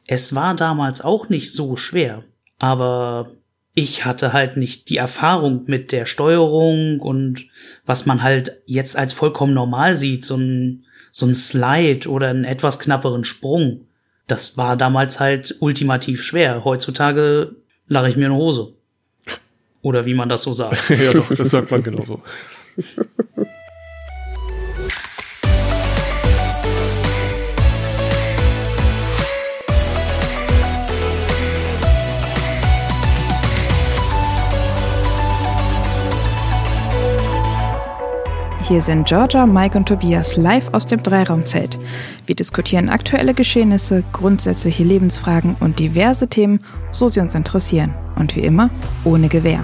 Es war damals auch nicht so schwer, aber ich hatte halt nicht die Erfahrung mit der Steuerung und was man halt jetzt als vollkommen normal sieht, so ein Slide oder einen etwas knapperen Sprung. Das war damals halt ultimativ schwer. Heutzutage lache ich mir eine Hose. Oder wie man das so sagt. Ja doch, das sagt man genauso. Hier sind Georgia, Mike und Tobias live aus dem Dreiraumzelt. Wir diskutieren aktuelle Geschehnisse, grundsätzliche Lebensfragen und diverse Themen, so sie uns interessieren. Und wie immer, ohne Gewehr.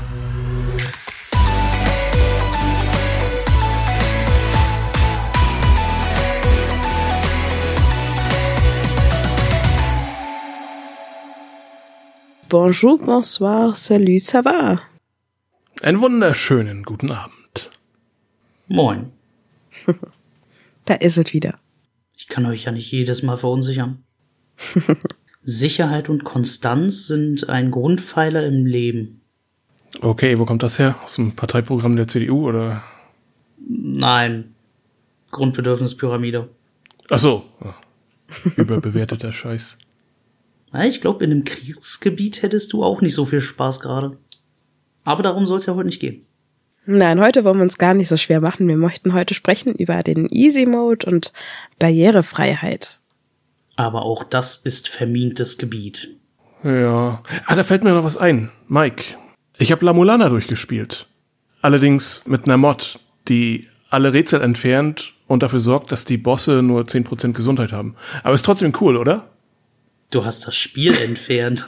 Bonjour, bonsoir, salut, ça va? Einen wunderschönen guten Abend. Moin. Da ist es wieder. Ich kann euch ja nicht jedes Mal verunsichern. Sicherheit und Konstanz sind ein Grundpfeiler im Leben. Okay, wo kommt das her? Aus dem Parteiprogramm der CDU, oder? Nein. Grundbedürfnispyramide. Ach so. Überbewerteter Scheiß. Ich glaube, in einem Kriegsgebiet hättest du auch nicht so viel Spaß gerade. Aber darum soll es ja heute nicht gehen. Nein, heute wollen wir uns gar nicht so schwer machen. Wir möchten heute sprechen über den Easy Mode und Barrierefreiheit. Aber auch das ist vermintes Gebiet. Ja. Da fällt mir noch was ein. Mike, ich habe La Mulana durchgespielt. Allerdings mit einer Mod, die alle Rätsel entfernt und dafür sorgt, dass die Bosse nur 10% Gesundheit haben. Aber ist trotzdem cool, oder? Du hast das Spiel entfernt.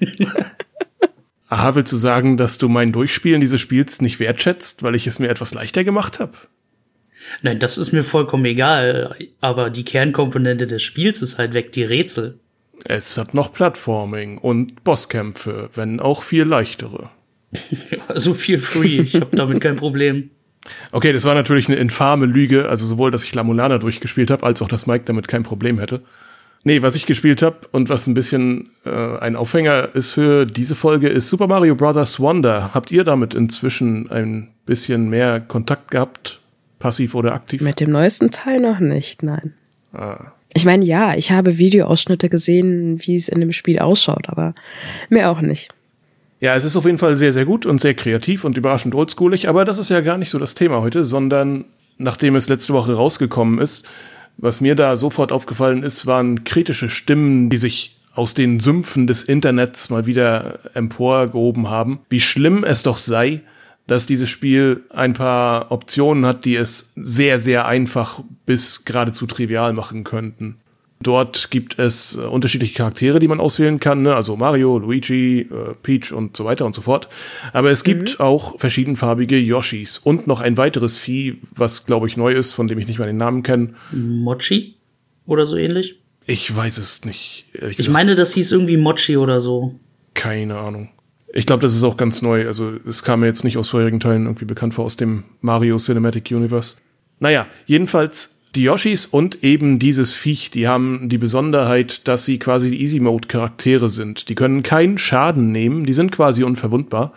Aha, willst du sagen, dass du mein Durchspielen dieses Spiels nicht wertschätzt, weil ich es mir etwas leichter gemacht habe? Nein, das ist mir vollkommen egal. Aber die Kernkomponente des Spiels ist halt weg, die Rätsel. Es hat noch Plattforming und Bosskämpfe, wenn auch viel leichtere. Also feel free, ich habe damit kein Problem. Okay, das war natürlich eine infame Lüge, also sowohl, dass ich La Mulana durchgespielt habe, als auch, dass Mike damit kein Problem hätte. Nee, was ich gespielt habe und was ein bisschen ein Aufhänger ist für diese Folge, ist Super Mario Bros. Wonder. Habt ihr damit inzwischen ein bisschen mehr Kontakt gehabt? Passiv oder aktiv? Mit dem neuesten Teil noch nicht, nein. Ah. Ich meine, ja, ich habe Videoausschnitte gesehen, wie es in dem Spiel ausschaut, aber mehr auch nicht. Ja, es ist auf jeden Fall sehr, sehr gut und sehr kreativ und überraschend oldschoolig, aber das ist ja gar nicht so das Thema heute, sondern nachdem es letzte Woche rausgekommen ist, was mir da sofort aufgefallen ist, waren kritische Stimmen, die sich aus den Sümpfen des Internets mal wieder emporgehoben haben, wie schlimm es doch sei, dass dieses Spiel ein paar Optionen hat, die es sehr, sehr einfach bis geradezu trivial machen könnten. Dort gibt es unterschiedliche Charaktere, die man auswählen kann, ne? Also Mario, Luigi, Peach und so weiter und so fort. Aber es gibt auch verschiedenfarbige Yoshis und noch ein weiteres Vieh, was, glaube ich, neu ist, von dem ich nicht mal den Namen kenne. Mochi? Oder so ähnlich? Ich weiß es nicht. Ich meine, das hieß irgendwie Mochi oder so. Keine Ahnung. Ich glaube, das ist auch ganz neu. Also es kam mir jetzt nicht aus vorherigen Teilen irgendwie bekannt vor, aus dem Mario Cinematic Universe. Naja, jedenfalls die Yoshis und eben dieses Viech, die haben die Besonderheit, dass sie quasi die Easy-Mode-Charaktere sind. Die können keinen Schaden nehmen, die sind quasi unverwundbar.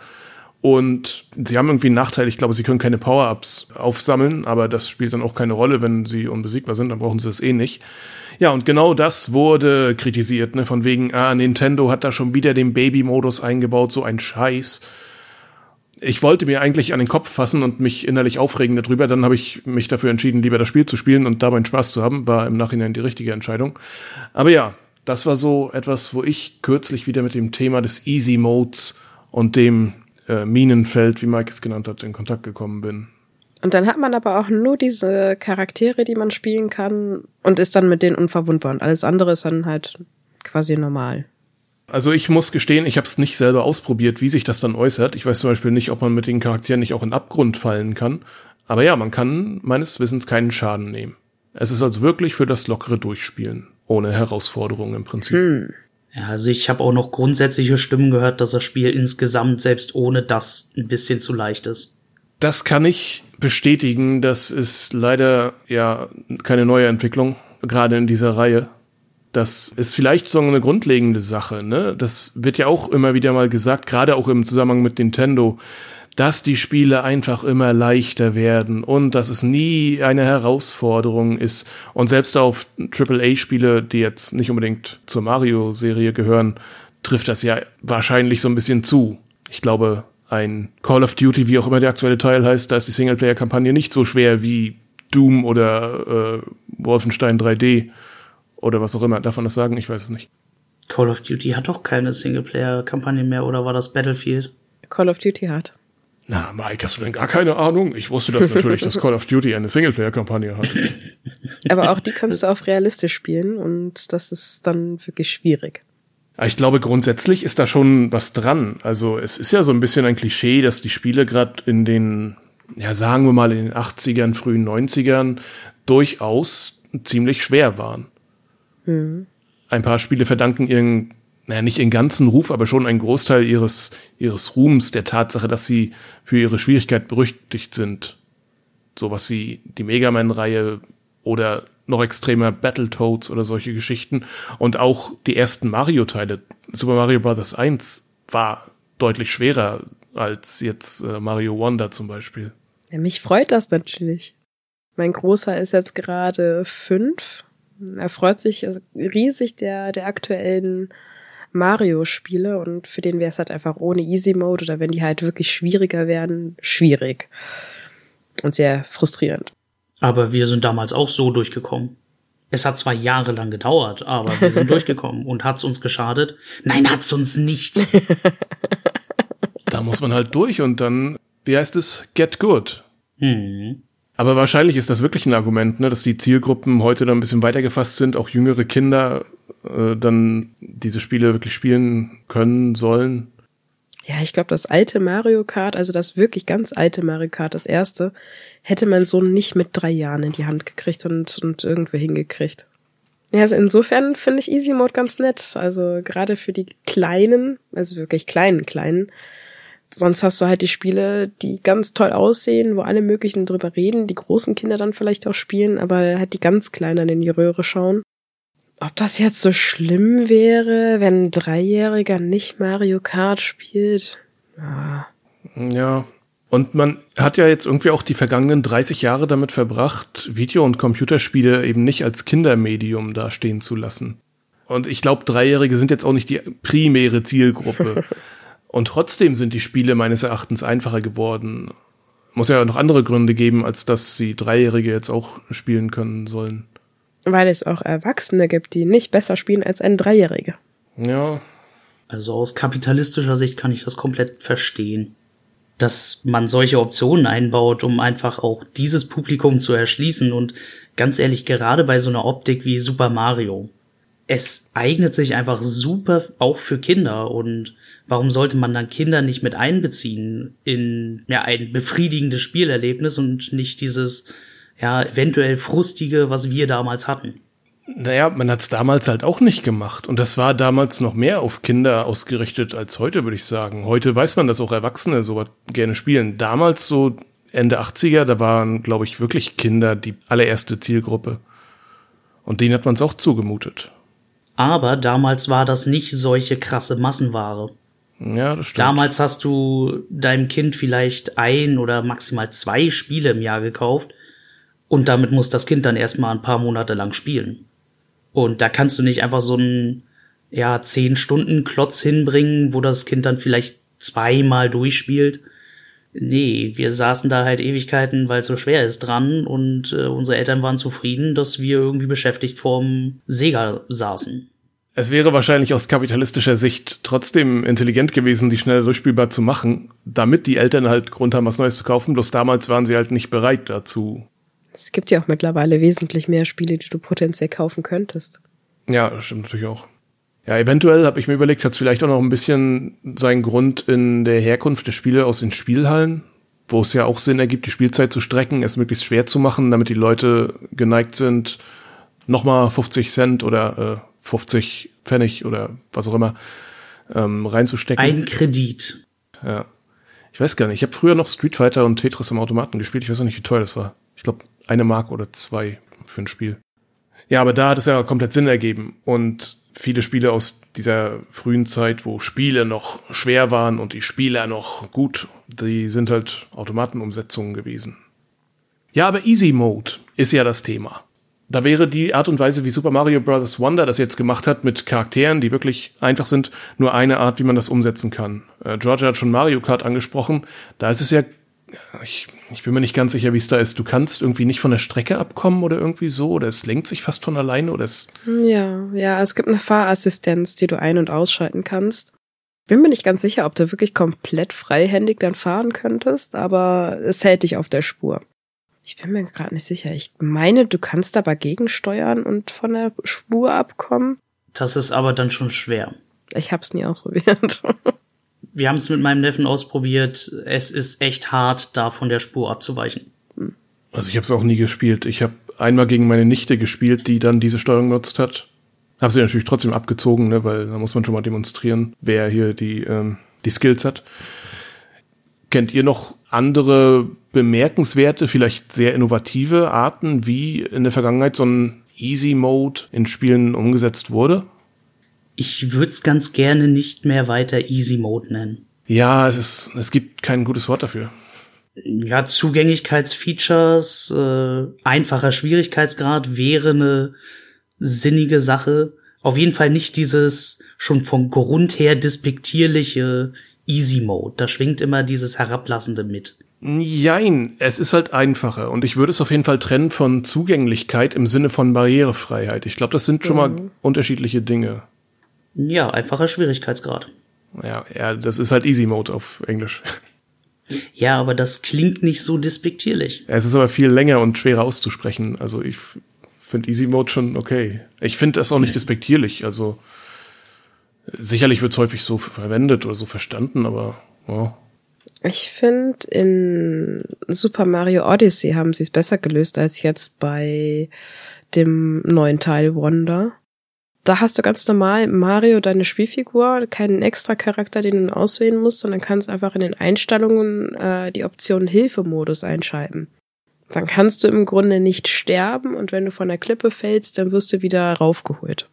Und sie haben irgendwie einen Nachteil, ich glaube, sie können keine Power-Ups aufsammeln, aber das spielt dann auch keine Rolle, wenn sie unbesiegbar sind, dann brauchen sie das eh nicht. Ja, und genau das wurde kritisiert, ne, von wegen, Nintendo hat da schon wieder den Baby-Modus eingebaut, so ein Scheiß. Ich wollte mir eigentlich an den Kopf fassen und mich innerlich aufregen darüber. Dann habe ich mich dafür entschieden, lieber das Spiel zu spielen und dabei Spaß zu haben. War im Nachhinein die richtige Entscheidung. Aber ja, das war so etwas, wo ich kürzlich wieder mit dem Thema des Easy Modes und dem Minenfeld, wie Mike es genannt hat, in Kontakt gekommen bin. Und dann hat man aber auch nur diese Charaktere, die man spielen kann und ist dann mit denen unverwundbar. Und alles andere ist dann halt quasi normal. Also ich muss gestehen, ich habe es nicht selber ausprobiert, wie sich das dann äußert. Ich weiß zum Beispiel nicht, ob man mit den Charakteren nicht auch in den Abgrund fallen kann. Aber ja, man kann meines Wissens keinen Schaden nehmen. Es ist also wirklich für das lockere Durchspielen, ohne Herausforderungen im Prinzip. Ja, also ich habe auch noch grundsätzliche Stimmen gehört, dass das Spiel insgesamt selbst ohne das ein bisschen zu leicht ist. Das kann ich bestätigen. Das ist leider ja keine neue Entwicklung, gerade in dieser Reihe. Das ist vielleicht so eine grundlegende Sache, ne? Das wird ja auch immer wieder mal gesagt, gerade auch im Zusammenhang mit Nintendo, dass die Spiele einfach immer leichter werden und dass es nie eine Herausforderung ist. Und selbst auf AAA-Spiele, die jetzt nicht unbedingt zur Mario-Serie gehören, trifft das ja wahrscheinlich so ein bisschen zu. Ich glaube, ein Call of Duty, wie auch immer der aktuelle Teil heißt, da ist die Singleplayer-Kampagne nicht so schwer wie Doom oder Wolfenstein 3D oder was auch immer. Darf man das sagen? Ich weiß es nicht. Call of Duty hat doch keine Singleplayer-Kampagne mehr, oder war das Battlefield? Call of Duty hat. Na, Mike, hast du denn gar keine Ahnung? Ich wusste das natürlich, dass Call of Duty eine Singleplayer-Kampagne hat. Aber auch die kannst du auf realistisch spielen und das ist dann wirklich schwierig. Ich glaube, grundsätzlich ist da schon was dran. Also es ist ja so ein bisschen ein Klischee, dass die Spiele gerade in den, ja sagen wir mal in den 80ern, frühen 90ern durchaus ziemlich schwer waren. Ein paar Spiele verdanken nicht ihren ganzen Ruf, aber schon einen Großteil ihres Ruhms der Tatsache, dass sie für ihre Schwierigkeit berüchtigt sind. Sowas wie die Mega Man-Reihe oder noch extremer Battletoads oder solche Geschichten. Und auch die ersten Mario-Teile. Super Mario Bros. 1 war deutlich schwerer als jetzt Mario Wonder zum Beispiel. Ja, mich freut das natürlich. Mein Großer ist jetzt gerade 5. Er freut sich riesig der aktuellen Mario-Spiele und für den wäre es halt einfach ohne Easy-Mode oder wenn die halt wirklich schwieriger werden, schwierig. Und sehr frustrierend. Aber wir sind damals auch so durchgekommen. Es hat zwar jahrelang gedauert, aber wir sind durchgekommen. Und hat's uns geschadet? Nein, hat's uns nicht. Da muss man halt durch und dann, wie heißt es, get good. Aber wahrscheinlich ist das wirklich ein Argument, ne, dass die Zielgruppen heute dann ein bisschen weiter gefasst sind, auch jüngere Kinder dann diese Spiele wirklich spielen können sollen. Ja, ich glaube, das alte Mario Kart, also das wirklich ganz alte Mario Kart, das erste, hätte mein Sohn nicht mit 3 Jahren in die Hand gekriegt und irgendwo hingekriegt. Ja, also insofern finde ich Easy Mode ganz nett. Also gerade für die Kleinen, also wirklich kleinen. Sonst hast du halt die Spiele, die ganz toll aussehen, wo alle möglichen drüber reden, die großen Kinder dann vielleicht auch spielen, aber halt die ganz Kleinen in die Röhre schauen. Ob das jetzt so schlimm wäre, wenn ein 3-Jähriger nicht Mario Kart spielt? Ja, und man hat ja jetzt irgendwie auch die vergangenen 30 Jahre damit verbracht, Video- und Computerspiele eben nicht als Kindermedium dastehen zu lassen. Und ich glaube, 3-Jährige sind jetzt auch nicht die primäre Zielgruppe. Und trotzdem sind die Spiele meines Erachtens einfacher geworden. Muss ja noch andere Gründe geben, als dass sie 3-Jährige jetzt auch spielen können sollen. Weil es auch Erwachsene gibt, die nicht besser spielen als ein 3-Jähriger. Ja. Also aus kapitalistischer Sicht kann ich das komplett verstehen. Dass man solche Optionen einbaut, um einfach auch dieses Publikum zu erschließen. Und ganz ehrlich, gerade bei so einer Optik wie Super Mario. Es eignet sich einfach super auch für Kinder. Und warum sollte man dann Kinder nicht mit einbeziehen in ein befriedigendes Spielerlebnis und nicht dieses eventuell frustige, was wir damals hatten? Naja, man hat's damals halt auch nicht gemacht. Und das war damals noch mehr auf Kinder ausgerichtet als heute, würde ich sagen. Heute weiß man, dass auch Erwachsene sowas gerne spielen. Damals so Ende 80er, da waren, glaube ich, wirklich Kinder die allererste Zielgruppe. Und denen hat man es auch zugemutet. Aber damals war das nicht solche krasse Massenware. Ja, das stimmt. Damals hast du deinem Kind vielleicht 1 oder maximal 2 Spiele im Jahr gekauft. Und damit muss das Kind dann erstmal ein paar Monate lang spielen. Und da kannst du nicht einfach so einen 10-Stunden-Klotz hinbringen, wo das Kind dann vielleicht 2-mal durchspielt. Nee, wir saßen da halt Ewigkeiten, weil es so schwer ist, dran. Und unsere Eltern waren zufrieden, dass wir irgendwie beschäftigt vorm Sega saßen. Es wäre wahrscheinlich aus kapitalistischer Sicht trotzdem intelligent gewesen, die schneller durchspielbar zu machen, damit die Eltern halt Grund haben, was Neues zu kaufen. Bloß damals waren sie halt nicht bereit dazu. Es gibt ja auch mittlerweile wesentlich mehr Spiele, die du potenziell kaufen könntest. Ja, das stimmt natürlich auch. Ja, eventuell habe ich mir überlegt, hat es vielleicht auch noch ein bisschen seinen Grund in der Herkunft der Spiele aus den Spielhallen, wo es ja auch Sinn ergibt, die Spielzeit zu strecken, es möglichst schwer zu machen, damit die Leute geneigt sind, nochmal 50 Cent oder 50 Pfennig oder was auch immer reinzustecken. Ein Kredit. Ja. Ich weiß gar nicht, ich habe früher noch Street Fighter und Tetris am Automaten gespielt, ich weiß auch nicht, wie teuer das war. Ich glaube, 1 Mark oder 2 für ein Spiel. Ja, aber da hat es ja komplett Sinn ergeben. Und viele Spiele aus dieser frühen Zeit, wo Spiele noch schwer waren und die Spieler noch gut, die sind halt Automatenumsetzungen gewesen. Ja, aber Easy Mode ist ja das Thema. Da wäre die Art und Weise, wie Super Mario Bros. Wonder das jetzt gemacht hat, mit Charakteren, die wirklich einfach sind, nur eine Art, wie man das umsetzen kann. Georgia hat schon Mario Kart angesprochen. Da ist es ja, ich bin mir nicht ganz sicher, wie es da ist. Du kannst irgendwie nicht von der Strecke abkommen oder irgendwie so, oder es lenkt sich fast von alleine, oder es... Ja, es gibt eine Fahrassistenz, die du ein- und ausschalten kannst. Bin mir nicht ganz sicher, ob du wirklich komplett freihändig dann fahren könntest, aber es hält dich auf der Spur. Ich bin mir gerade nicht sicher. Ich meine, du kannst aber gegensteuern und von der Spur abkommen. Das ist aber dann schon schwer. Ich hab's nie ausprobiert. Wir haben es mit meinem Neffen ausprobiert. Es ist echt hart, da von der Spur abzuweichen. Also ich habe es auch nie gespielt. Ich habe einmal gegen meine Nichte gespielt, die dann diese Steuerung genutzt hat. Habe sie natürlich trotzdem abgezogen, ne, weil da muss man schon mal demonstrieren, wer hier die Skills hat. Kennt ihr noch andere bemerkenswerte, vielleicht sehr innovative Arten, wie in der Vergangenheit so ein Easy-Mode in Spielen umgesetzt wurde? Ich würde es ganz gerne nicht mehr weiter Easy Mode nennen. Ja, es gibt kein gutes Wort dafür. Ja, Zugänglichkeitsfeatures, einfacher Schwierigkeitsgrad wäre eine sinnige Sache. Auf jeden Fall nicht dieses schon von Grund her despektierliche Easy Mode. Da schwingt immer dieses Herablassende mit. Jein, es ist halt einfacher. Und ich würde es auf jeden Fall trennen von Zugänglichkeit im Sinne von Barrierefreiheit. Ich glaube, das sind schon mal unterschiedliche Dinge. Ja, einfacher Schwierigkeitsgrad. Ja, das ist halt Easy Mode auf Englisch. Ja, aber das klingt nicht so despektierlich. Es ist aber viel länger und schwerer auszusprechen. Also ich finde Easy Mode schon okay. Ich finde das auch nicht despektierlich. Also sicherlich wird es häufig so verwendet oder so verstanden, aber ja. Ich finde, in Super Mario Odyssey haben sie es besser gelöst als jetzt bei dem neuen Teil Wonder. Da hast du ganz normal Mario, deine Spielfigur, keinen extra Charakter, den du auswählen musst, sondern kannst einfach in den Einstellungen die Option Hilfemodus einschalten. Dann kannst du im Grunde nicht sterben und wenn du von der Klippe fällst, dann wirst du wieder raufgeholt.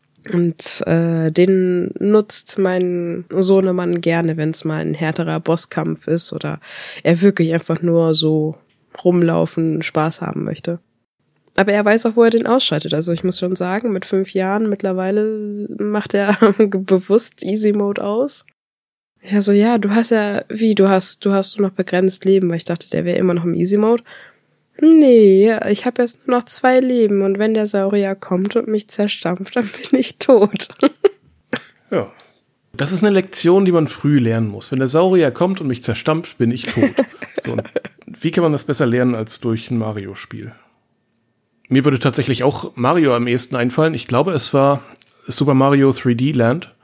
Und den nutzt mein Sohnemann gerne, wenn es mal ein härterer Bosskampf ist oder er wirklich einfach nur so rumlaufen, Spaß haben möchte. Aber er weiß auch, wo er den ausschaltet. Also ich muss schon sagen, mit 5 Jahren mittlerweile macht er bewusst Easy Mode aus. Ich so, ja, du hast nur noch begrenzt Leben, weil ich dachte, der wäre immer noch im Easy Mode. Nee, ich habe jetzt nur noch 2 Leben und wenn der Saurier kommt und mich zerstampft, dann bin ich tot. Ja. Das ist eine Lektion, die man früh lernen muss. Wenn der Saurier kommt und mich zerstampft, bin ich tot. So, und wie kann man das besser lernen als durch ein Mario-Spiel? Mir würde tatsächlich auch Mario am ehesten einfallen. Ich glaube, es war Super Mario 3D Land,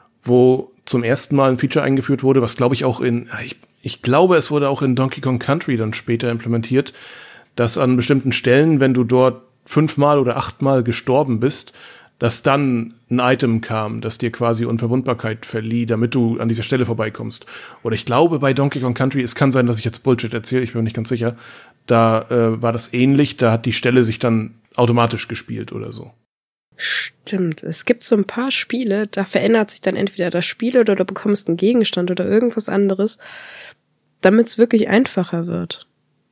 wo zum ersten Mal ein Feature eingeführt wurde, was glaube ich auch ich glaube, es wurde auch in Donkey Kong Country dann später implementiert, dass an bestimmten Stellen, wenn du dort 5-mal oder 8-mal gestorben bist, dass dann ein Item kam, das dir quasi Unverwundbarkeit verlieh, damit du an dieser Stelle vorbeikommst. Oder ich glaube, bei Donkey Kong Country, es kann sein, dass ich jetzt Bullshit erzähle, ich bin mir nicht ganz sicher, da war das ähnlich, da hat die Stelle sich dann automatisch gespielt oder so. Stimmt, es gibt so ein paar Spiele, da verändert sich dann entweder das Spiel oder du bekommst einen Gegenstand oder irgendwas anderes, damit es wirklich einfacher wird.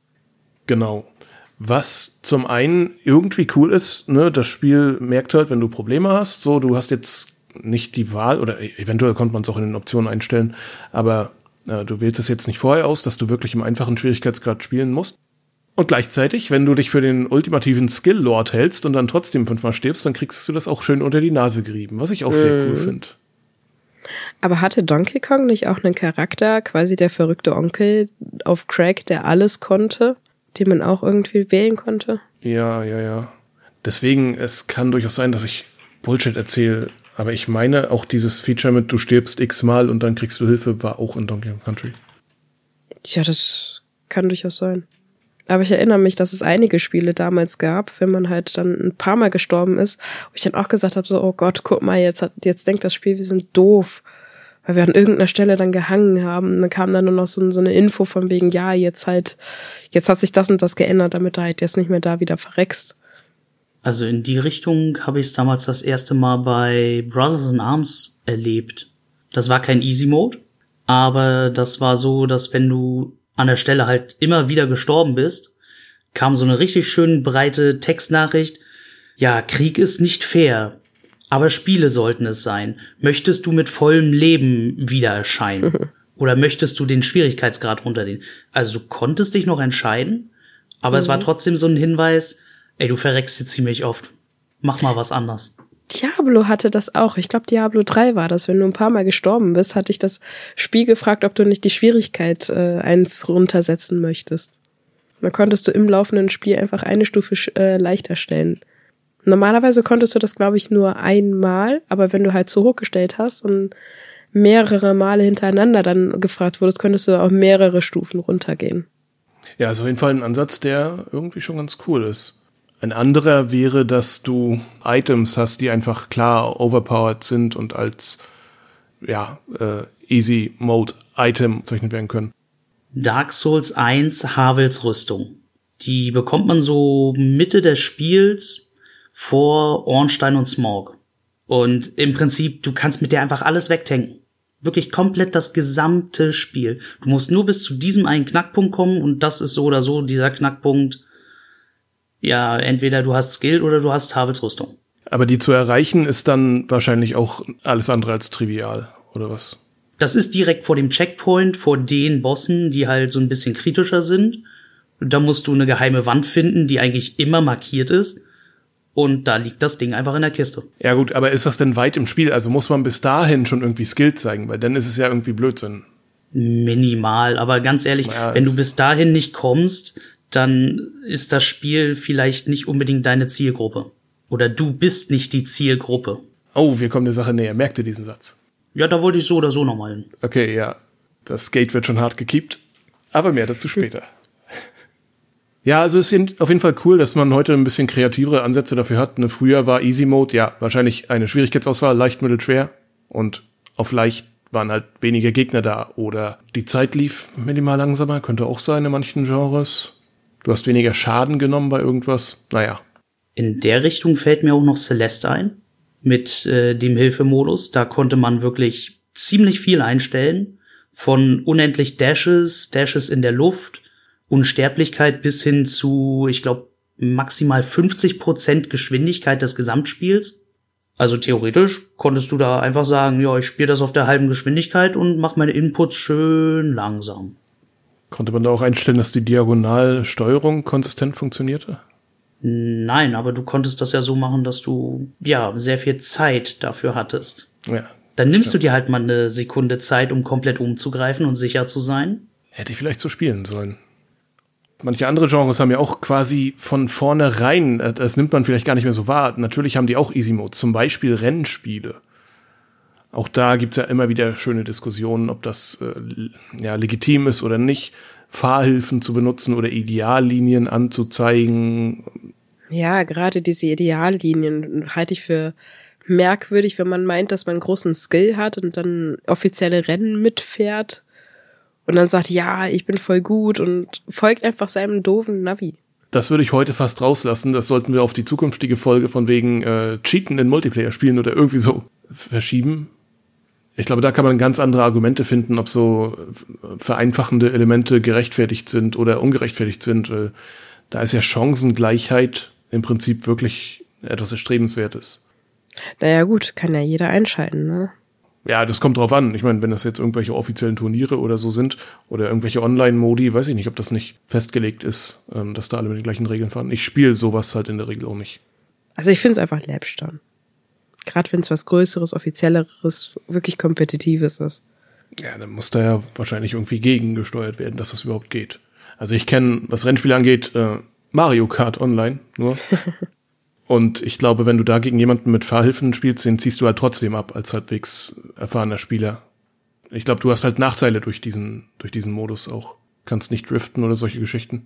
Genau. Was zum einen irgendwie cool ist, ne, das Spiel merkt halt, wenn du Probleme hast, so, du hast jetzt nicht die Wahl, oder eventuell konnte man es auch in den Optionen einstellen, aber du wählst es jetzt nicht vorher aus, dass du wirklich im einfachen Schwierigkeitsgrad spielen musst. Und gleichzeitig, wenn du dich für den ultimativen Skill-Lord hältst und dann trotzdem 5-mal stirbst, dann kriegst du das auch schön unter die Nase gerieben, was ich auch sehr cool finde. Aber hatte Donkey Kong nicht auch einen Charakter, quasi der verrückte Onkel auf Crack, der alles konnte, den man auch irgendwie wählen konnte? Ja. Deswegen, es kann durchaus sein, dass ich Bullshit erzähle, aber ich meine, auch dieses Feature mit du stirbst x-mal und dann kriegst du Hilfe, war auch in Donkey Kong Country. Tja, das kann durchaus sein. Aber ich erinnere mich, dass es einige Spiele damals gab, wenn man halt dann ein paar Mal gestorben ist, wo ich dann auch gesagt habe, so, oh Gott, guck mal, jetzt denkt das Spiel, wir sind doof, weil wir an irgendeiner Stelle dann gehangen haben. Und dann kam dann nur noch so eine Info von wegen, ja, jetzt hat sich das und das geändert, damit du halt jetzt nicht mehr da wieder verreckst. Also in die Richtung habe ich es damals das erste Mal bei Brothers in Arms erlebt. Das war kein Easy Mode, aber das war so, dass wenn du an der Stelle halt immer wieder gestorben bist, kam so eine richtig schön breite Textnachricht. Ja, Krieg ist nicht fair, aber Spiele sollten es sein. Möchtest du mit vollem Leben wieder erscheinen? Oder möchtest du den Schwierigkeitsgrad runternehmen? Also du konntest dich noch entscheiden, aber es war trotzdem so ein Hinweis, ey, du verreckst hier ziemlich oft. Mach mal was anders. Diablo hatte das auch. Ich glaube, Diablo 3 war das. Wenn du ein paar Mal gestorben bist, hatte ich das Spiel gefragt, ob du nicht die Schwierigkeit eins runtersetzen möchtest. Dann konntest du im laufenden Spiel einfach eine Stufe leichter stellen. Normalerweise konntest du das, glaube ich, nur einmal, aber wenn du halt zu hoch gestellt hast und mehrere Male hintereinander dann gefragt wurdest, könntest du auch mehrere Stufen runtergehen. Ja, also auf jeden Fall ein Ansatz, der irgendwie schon ganz cool ist. Ein anderer wäre, dass du Items hast, die einfach klar overpowered sind und als Easy Mode Item bezeichnet werden können. Dark Souls 1 Havels Rüstung. Die bekommt man so Mitte des Spiels vor Ornstein und Smaug. Und im Prinzip, du kannst mit der einfach alles wegtanken. Wirklich komplett das gesamte Spiel. Du musst nur bis zu diesem einen Knackpunkt kommen und das ist so oder so dieser Knackpunkt. Ja, entweder du hast Skill oder du hast Havels Rüstung. Aber die zu erreichen ist dann wahrscheinlich auch alles andere als trivial, oder was? Das ist direkt vor dem Checkpoint, vor den Bossen, die halt so ein bisschen kritischer sind. Da musst du eine geheime Wand finden, die eigentlich immer markiert ist. Und da liegt das Ding einfach in der Kiste. Ja gut, aber ist das denn weit im Spiel? Also muss man bis dahin schon irgendwie Skill zeigen? Weil dann ist es ja irgendwie Blödsinn. Minimal, aber ganz ehrlich, ja, wenn du bis dahin nicht kommst, dann ist das Spiel vielleicht nicht unbedingt deine Zielgruppe. Oder du bist nicht die Zielgruppe. Oh, wir kommen der Sache näher. Merkt ihr diesen Satz? Ja, da wollte ich so oder so nochmal hin. Okay, ja. Das Gate wird schon hart gekiept. Aber mehr dazu später. Ja, also es ist auf jeden Fall cool, dass man heute ein bisschen kreativere Ansätze dafür hat. Früher war Easy Mode, ja, wahrscheinlich eine Schwierigkeitsauswahl, leicht, mittel, schwer. Und auf leicht waren halt weniger Gegner da. Oder die Zeit lief minimal langsamer, könnte auch sein in manchen Genres. Du hast weniger Schaden genommen bei irgendwas. Naja. In der Richtung fällt mir auch noch Celeste ein. Mit dem Hilfemodus. Da konnte man wirklich ziemlich viel einstellen. Von unendlich Dashes in der Luft, Unsterblichkeit bis hin zu, ich glaube, maximal 50% Geschwindigkeit des Gesamtspiels. Also theoretisch konntest du da einfach sagen, ja, ich spiele das auf der halben Geschwindigkeit und mach meine Inputs schön langsam. Konnte man da auch einstellen, dass die Diagonalsteuerung konsistent funktionierte? Nein, aber du konntest das ja so machen, dass du, ja, sehr viel Zeit dafür hattest. Ja. Dann nimmst du dir halt mal eine Sekunde Zeit, um komplett umzugreifen und sicher zu sein. Hätte ich vielleicht so spielen sollen. Manche andere Genres haben ja auch quasi von vornherein, das nimmt man vielleicht gar nicht mehr so wahr, natürlich haben die auch Easy Mode, zum Beispiel Rennspiele. Auch da gibt's ja immer wieder schöne Diskussionen, ob das legitim ist oder nicht, Fahrhilfen zu benutzen oder Ideallinien anzuzeigen. Ja, gerade diese Ideallinien halte ich für merkwürdig, wenn man meint, dass man einen großen Skill hat und dann offizielle Rennen mitfährt und dann sagt, ja, ich bin voll gut und folgt einfach seinem doofen Navi. Das würde ich heute fast rauslassen. Das sollten wir auf die zukünftige Folge von wegen Cheaten in Multiplayer-Spielen oder irgendwie so verschieben. Ich glaube, da kann man ganz andere Argumente finden, ob so vereinfachende Elemente gerechtfertigt sind oder ungerechtfertigt sind. Da ist ja Chancengleichheit im Prinzip wirklich etwas Erstrebenswertes. Naja gut, kann ja jeder einschalten, ne? Ja, das kommt drauf an. Ich meine, wenn das jetzt irgendwelche offiziellen Turniere oder so sind oder irgendwelche Online-Modi, weiß ich nicht, ob das nicht festgelegt ist, dass da alle mit den gleichen Regeln fahren. Ich spiele sowas halt in der Regel auch nicht. Also ich finde es einfach läppstern. Gerade wenn es was Größeres, Offizielleres, wirklich Kompetitives ist. Ja, dann muss da ja wahrscheinlich irgendwie gegengesteuert werden, dass das überhaupt geht. Also ich kenne, was Rennspiele angeht, Mario Kart Online nur. Und ich glaube, wenn du da gegen jemanden mit Fahrhilfen spielst, den ziehst du halt trotzdem ab als halbwegs erfahrener Spieler. Ich glaube, du hast halt Nachteile durch diesen Modus auch. Kannst nicht driften oder solche Geschichten.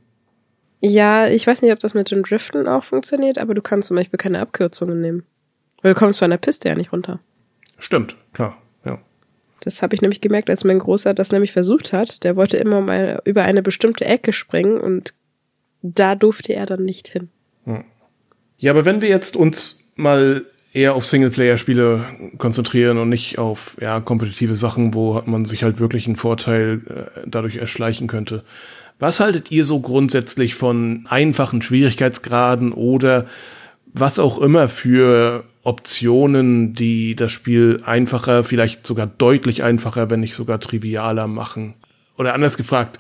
Ja, ich weiß nicht, ob das mit dem Driften auch funktioniert, aber du kannst zum Beispiel keine Abkürzungen nehmen. Weil du kommst von der Piste ja nicht runter. Stimmt, klar, ja. Das habe ich nämlich gemerkt, als mein Großer das nämlich versucht hat. Der wollte immer über eine bestimmte Ecke springen und da durfte er dann nicht hin. Hm. Ja, aber wenn wir jetzt uns mal eher auf Singleplayer-Spiele konzentrieren und nicht auf kompetitive Sachen, wo man sich halt wirklich einen Vorteil dadurch erschleichen könnte. Was haltet ihr so grundsätzlich von einfachen Schwierigkeitsgraden oder was auch immer für Optionen, die das Spiel einfacher, vielleicht sogar deutlich einfacher, wenn nicht sogar trivialer machen? Oder anders gefragt,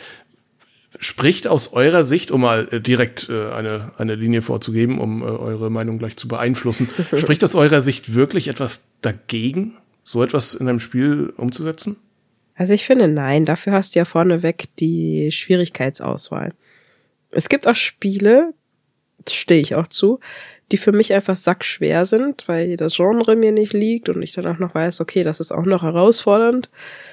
spricht aus eurer Sicht, um mal direkt eine Linie vorzugeben, um eure Meinung gleich zu beeinflussen, spricht aus eurer Sicht wirklich etwas dagegen, so etwas in einem Spiel umzusetzen? Also ich finde, nein, dafür hast du ja vorneweg die Schwierigkeitsauswahl. Es gibt auch Spiele, stehe ich auch zu, die für mich einfach sackschwer sind, weil das Genre mir nicht liegt und ich dann auch noch weiß, okay, das ist auch noch herausfordernd.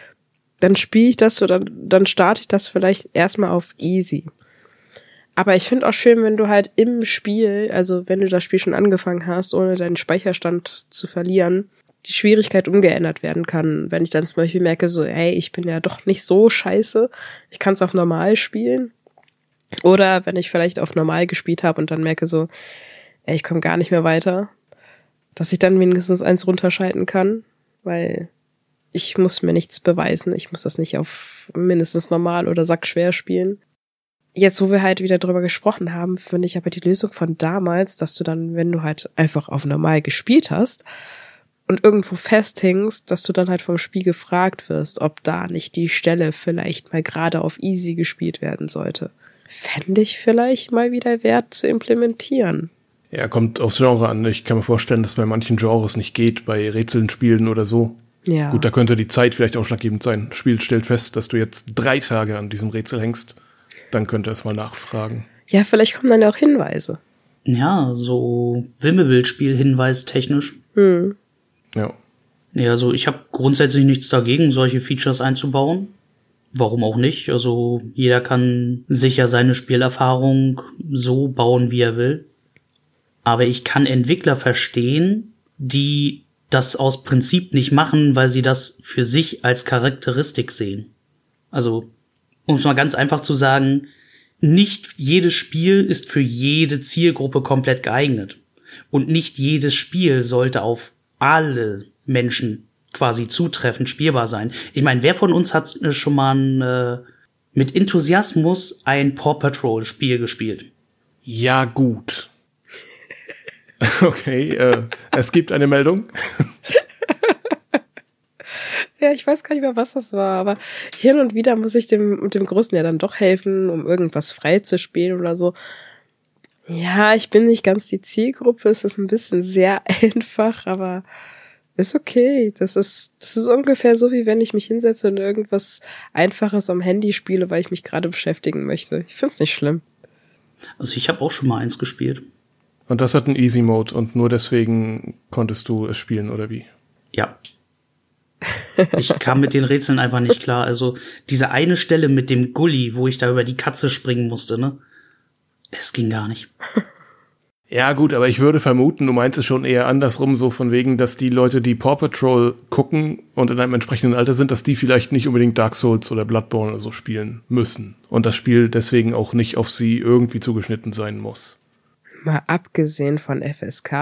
Dann spiele ich das oder dann starte ich das vielleicht erstmal auf easy. Aber ich finde auch schön, wenn du halt im Spiel, also wenn du das Spiel schon angefangen hast, ohne deinen Speicherstand zu verlieren, die Schwierigkeit umgeändert werden kann. Wenn ich dann zum Beispiel merke, so, hey, ich bin ja doch nicht so scheiße, ich kann es auf normal spielen. Oder wenn ich vielleicht auf normal gespielt habe und dann merke so, ey, ich komme gar nicht mehr weiter, dass ich dann wenigstens eins runterschalten kann, weil ich muss mir nichts beweisen. Ich muss das nicht auf mindestens normal oder sackschwer spielen. Jetzt, wo wir halt wieder drüber gesprochen haben, finde ich aber die Lösung von damals, dass du dann, wenn du halt einfach auf normal gespielt hast und irgendwo festhängst, dass du dann halt vom Spiel gefragt wirst, ob da nicht die Stelle vielleicht mal gerade auf easy gespielt werden sollte. Fände ich vielleicht mal wieder wert zu implementieren. Ja, kommt aufs Genre an. Ich kann mir vorstellen, dass bei manchen Genres nicht geht, bei Rätseln, Spielen oder so. Ja. Gut, da könnte die Zeit vielleicht ausschlaggebend sein. Das Spiel stellt fest, dass du jetzt 3 Tage an diesem Rätsel hängst. Dann könnte es mal nachfragen. Ja, vielleicht kommen dann ja auch Hinweise. Ja, so Wimmelbildspiel hinweistechnisch. Ja. Ja, also ich habe grundsätzlich nichts dagegen, solche Features einzubauen. Warum auch nicht? Also jeder kann sicher seine Spielerfahrung so bauen, wie er will. Aber ich kann Entwickler verstehen, die das aus Prinzip nicht machen, weil sie das für sich als Charakteristik sehen. Also, um es mal ganz einfach zu sagen, nicht jedes Spiel ist für jede Zielgruppe komplett geeignet. Und nicht jedes Spiel sollte auf alle Menschen quasi zutreffend spielbar sein. Ich meine, wer von uns hat schon mal mit Enthusiasmus ein Paw Patrol Spiel gespielt? Ja, gut. Okay, es gibt eine Meldung. Ja, ich weiß gar nicht mehr, was das war, aber hin und wieder muss ich dem Großen ja dann doch helfen, um irgendwas frei zu spielen oder so. Ja, ich bin nicht ganz die Zielgruppe, es ist ein bisschen sehr einfach, aber ist okay. Das ist ungefähr so, wie wenn ich mich hinsetze und irgendwas Einfaches am Handy spiele, weil ich mich gerade beschäftigen möchte. Ich find's nicht schlimm. Also ich habe auch schon mal eins gespielt. Und das hat einen Easy Mode und nur deswegen konntest du es spielen, oder wie? Ja. Ich kam mit den Rätseln einfach nicht klar. Also diese eine Stelle mit dem Gully, wo ich da über die Katze springen musste, ne? Es ging gar nicht. Ja gut, aber ich würde vermuten, du meinst es schon eher andersrum, so von wegen, dass die Leute, die Paw Patrol gucken und in einem entsprechenden Alter sind, dass die vielleicht nicht unbedingt Dark Souls oder Bloodborne oder so spielen müssen. Und das Spiel deswegen auch nicht auf sie irgendwie zugeschnitten sein muss. Mal abgesehen von FSK.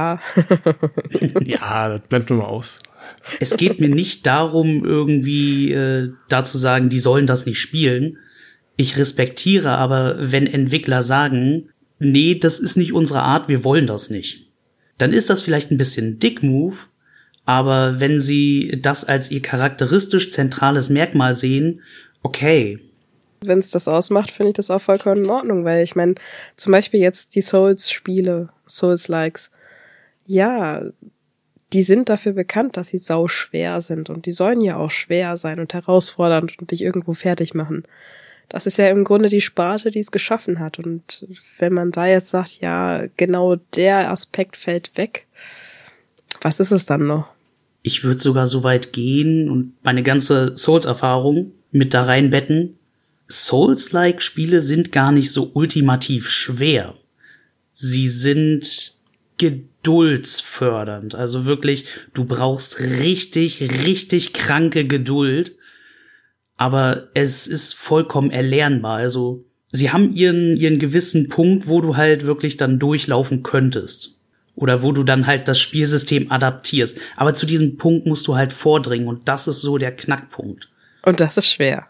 Ja, das blenden wir mal aus. Es geht mir nicht darum, irgendwie da zu sagen, die sollen das nicht spielen. Ich respektiere aber, wenn Entwickler sagen, nee, das ist nicht unsere Art, wir wollen das nicht. Dann ist das vielleicht ein bisschen Dick-Move, aber wenn sie das als ihr charakteristisch zentrales Merkmal sehen, okay. Wenn es das ausmacht, finde ich das auch vollkommen in Ordnung, weil ich meine, zum Beispiel jetzt die Souls-Spiele, Souls-Likes, ja, die sind dafür bekannt, dass sie sau schwer sind und die sollen ja auch schwer sein und herausfordernd und dich irgendwo fertig machen. Das ist ja im Grunde die Sparte, die es geschaffen hat. Und wenn man da jetzt sagt, ja, genau der Aspekt fällt weg, was ist es dann noch? Ich würde sogar so weit gehen und meine ganze Souls-Erfahrung mit da reinbetten. Souls-like-Spiele sind gar nicht so ultimativ schwer. Sie sind geduldsfördernd. Also wirklich, du brauchst richtig, richtig kranke Geduld. Aber es ist vollkommen erlernbar. Also sie haben ihren gewissen Punkt, wo du halt wirklich dann durchlaufen könntest. Oder wo du dann halt das Spielsystem adaptierst. Aber zu diesem Punkt musst du halt vordringen und das ist so der Knackpunkt. Und das ist schwer.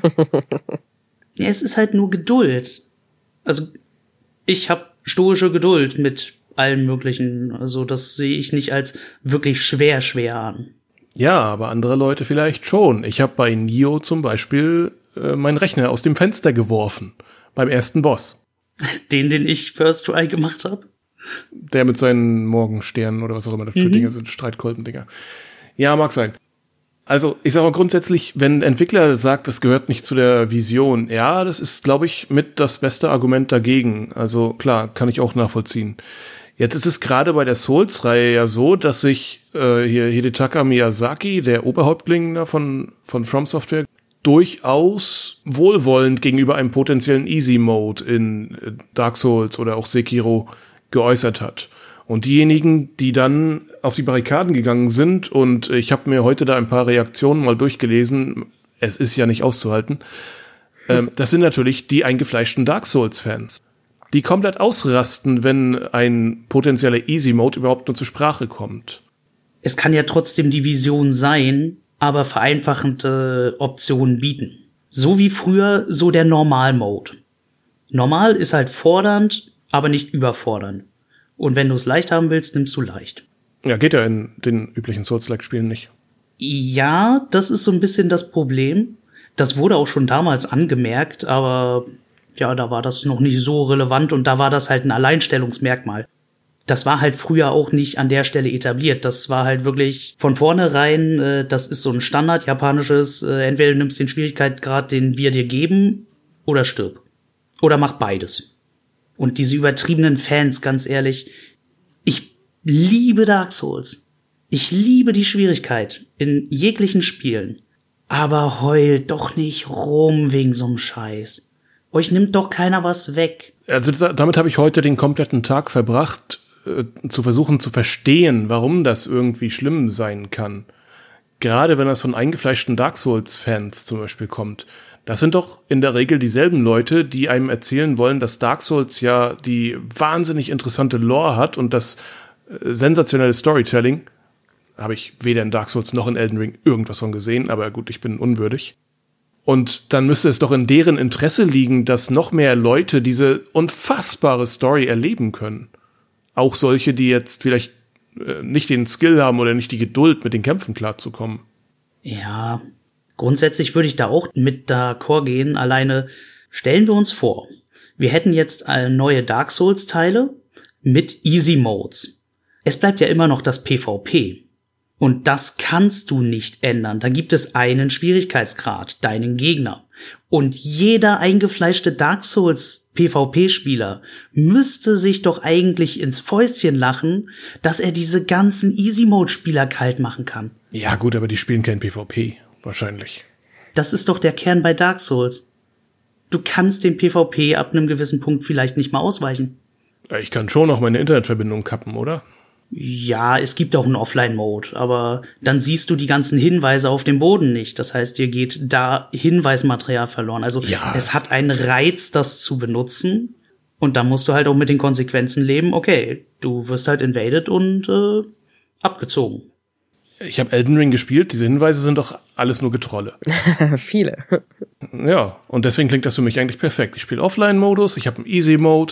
Ja, es ist halt nur Geduld. Also ich habe stoische Geduld mit allem Möglichen. Also das sehe ich nicht als wirklich schwer an. Ja, aber andere Leute vielleicht schon. Ich habe bei Nioh zum Beispiel meinen Rechner aus dem Fenster geworfen. Beim ersten Boss. Den ich First Try gemacht habe? Der mit seinen Morgensternen oder was auch immer das für Dinge sind, Streitkolben-Dinger. Ja, mag sein. Also, ich sage mal grundsätzlich, wenn ein Entwickler sagt, das gehört nicht zu der Vision, ja, das ist, glaube ich, mit das beste Argument dagegen. Also, klar, kann ich auch nachvollziehen. Jetzt ist es gerade bei der Souls-Reihe ja so, dass sich hier Hidetaka Miyazaki, der Oberhäuptling da von From Software, durchaus wohlwollend gegenüber einem potenziellen Easy-Mode in Dark Souls oder auch Sekiro geäußert hat. Und diejenigen, die dann auf die Barrikaden gegangen sind, und ich habe mir heute da ein paar Reaktionen mal durchgelesen, es ist ja nicht auszuhalten, das sind natürlich die eingefleischten Dark Souls-Fans, die komplett ausrasten, wenn ein potenzieller Easy-Mode überhaupt nur zur Sprache kommt. Es kann ja trotzdem die Vision sein, aber vereinfachende Optionen bieten. So wie früher, so der Normal-Mode. Normal ist halt fordernd, aber nicht überfordernd. Und wenn du es leicht haben willst, nimmst du leicht. Ja, geht ja in den üblichen Souls-like-Spielen nicht. Ja, das ist so ein bisschen das Problem. Das wurde auch schon damals angemerkt, aber ja, da war das noch nicht so relevant und da war das halt ein Alleinstellungsmerkmal. Das war halt früher auch nicht an der Stelle etabliert. Das war halt wirklich von vornherein, das ist so ein Standard japanisches, entweder du nimmst den Schwierigkeitsgrad, den wir dir geben, oder stirb. Oder mach beides. Und diese übertriebenen Fans, ganz ehrlich, ich liebe Dark Souls. Ich liebe die Schwierigkeit in jeglichen Spielen. Aber heult doch nicht rum wegen so'm Scheiß. Euch nimmt doch keiner was weg. Also damit habe ich heute den kompletten Tag verbracht, zu versuchen zu verstehen, warum das irgendwie schlimm sein kann. Gerade wenn das von eingefleischten Dark Souls-Fans zum Beispiel kommt. Das sind doch in der Regel dieselben Leute, die einem erzählen wollen, dass Dark Souls ja die wahnsinnig interessante Lore hat und das sensationelle Storytelling. Habe ich weder in Dark Souls noch in Elden Ring irgendwas von gesehen, aber gut, ich bin unwürdig. Und dann müsste es doch in deren Interesse liegen, dass noch mehr Leute diese unfassbare Story erleben können. Auch solche, die jetzt vielleicht nicht den Skill haben oder nicht die Geduld, mit den Kämpfen klarzukommen. Ja, grundsätzlich würde ich da auch mit d'accord gehen. Alleine stellen wir uns vor, wir hätten jetzt neue Dark Souls-Teile mit Easy Modes. Es bleibt ja immer noch das PvP. Und das kannst du nicht ändern. Da gibt es einen Schwierigkeitsgrad, deinen Gegner. Und jeder eingefleischte Dark Souls PvP-Spieler müsste sich doch eigentlich ins Fäustchen lachen, dass er diese ganzen Easy-Mode-Spieler kalt machen kann. Ja gut, aber die spielen kein PvP, wahrscheinlich. Das ist doch der Kern bei Dark Souls. Du kannst den PvP ab einem gewissen Punkt vielleicht nicht mal ausweichen. Ich kann schon noch meine Internetverbindung kappen, oder? Ja, es gibt auch einen Offline-Mode, aber dann siehst du die ganzen Hinweise auf dem Boden nicht. Das heißt, dir geht da Hinweismaterial verloren. Also ja. Es hat einen Reiz, das zu benutzen. Und da musst du halt auch mit den Konsequenzen leben. Okay, du wirst halt invaded und abgezogen. Ich habe Elden Ring gespielt. Diese Hinweise sind doch alles nur Getrolle. Viele. Ja, und deswegen klingt das für mich eigentlich perfekt. Ich spiele Offline-Modus, ich habe einen Easy-Mode.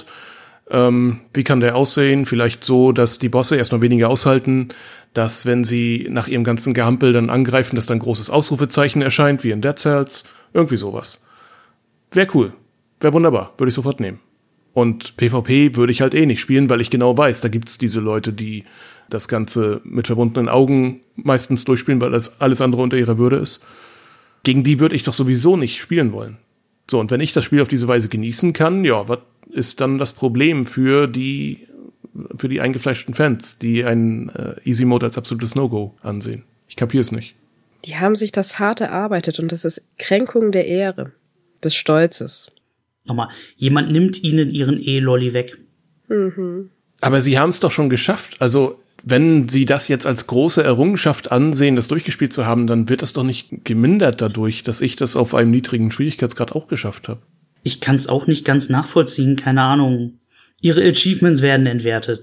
Wie kann der aussehen? Vielleicht so, dass die Bosse erstmal weniger aushalten, dass wenn sie nach ihrem ganzen Gehampel dann angreifen, dass dann ein großes Ausrufezeichen erscheint, wie in Dead Cells. Irgendwie sowas. Wäre cool. Wäre wunderbar. Würde ich sofort nehmen. Und PvP würde ich halt eh nicht spielen, weil ich genau weiß, da gibt's diese Leute, die das Ganze mit verbundenen Augen meistens durchspielen, weil das alles andere unter ihrer Würde ist. Gegen die würde ich doch sowieso nicht spielen wollen. So, und wenn ich das Spiel auf diese Weise genießen kann, ja, was ist dann das Problem für die eingefleischten Fans, die einen Easy Mode als absolutes No-Go ansehen? Ich kapier's nicht. Die haben sich das hart erarbeitet und das ist Kränkung der Ehre, des Stolzes. Nochmal, jemand nimmt ihnen ihren E-Lolli weg. Mhm. Aber sie haben es doch schon geschafft. Also, wenn sie das jetzt als große Errungenschaft ansehen, das durchgespielt zu haben, dann wird das doch nicht gemindert dadurch, dass ich das auf einem niedrigen Schwierigkeitsgrad auch geschafft habe. Ich kann es auch nicht ganz nachvollziehen, keine Ahnung. Ihre Achievements werden entwertet.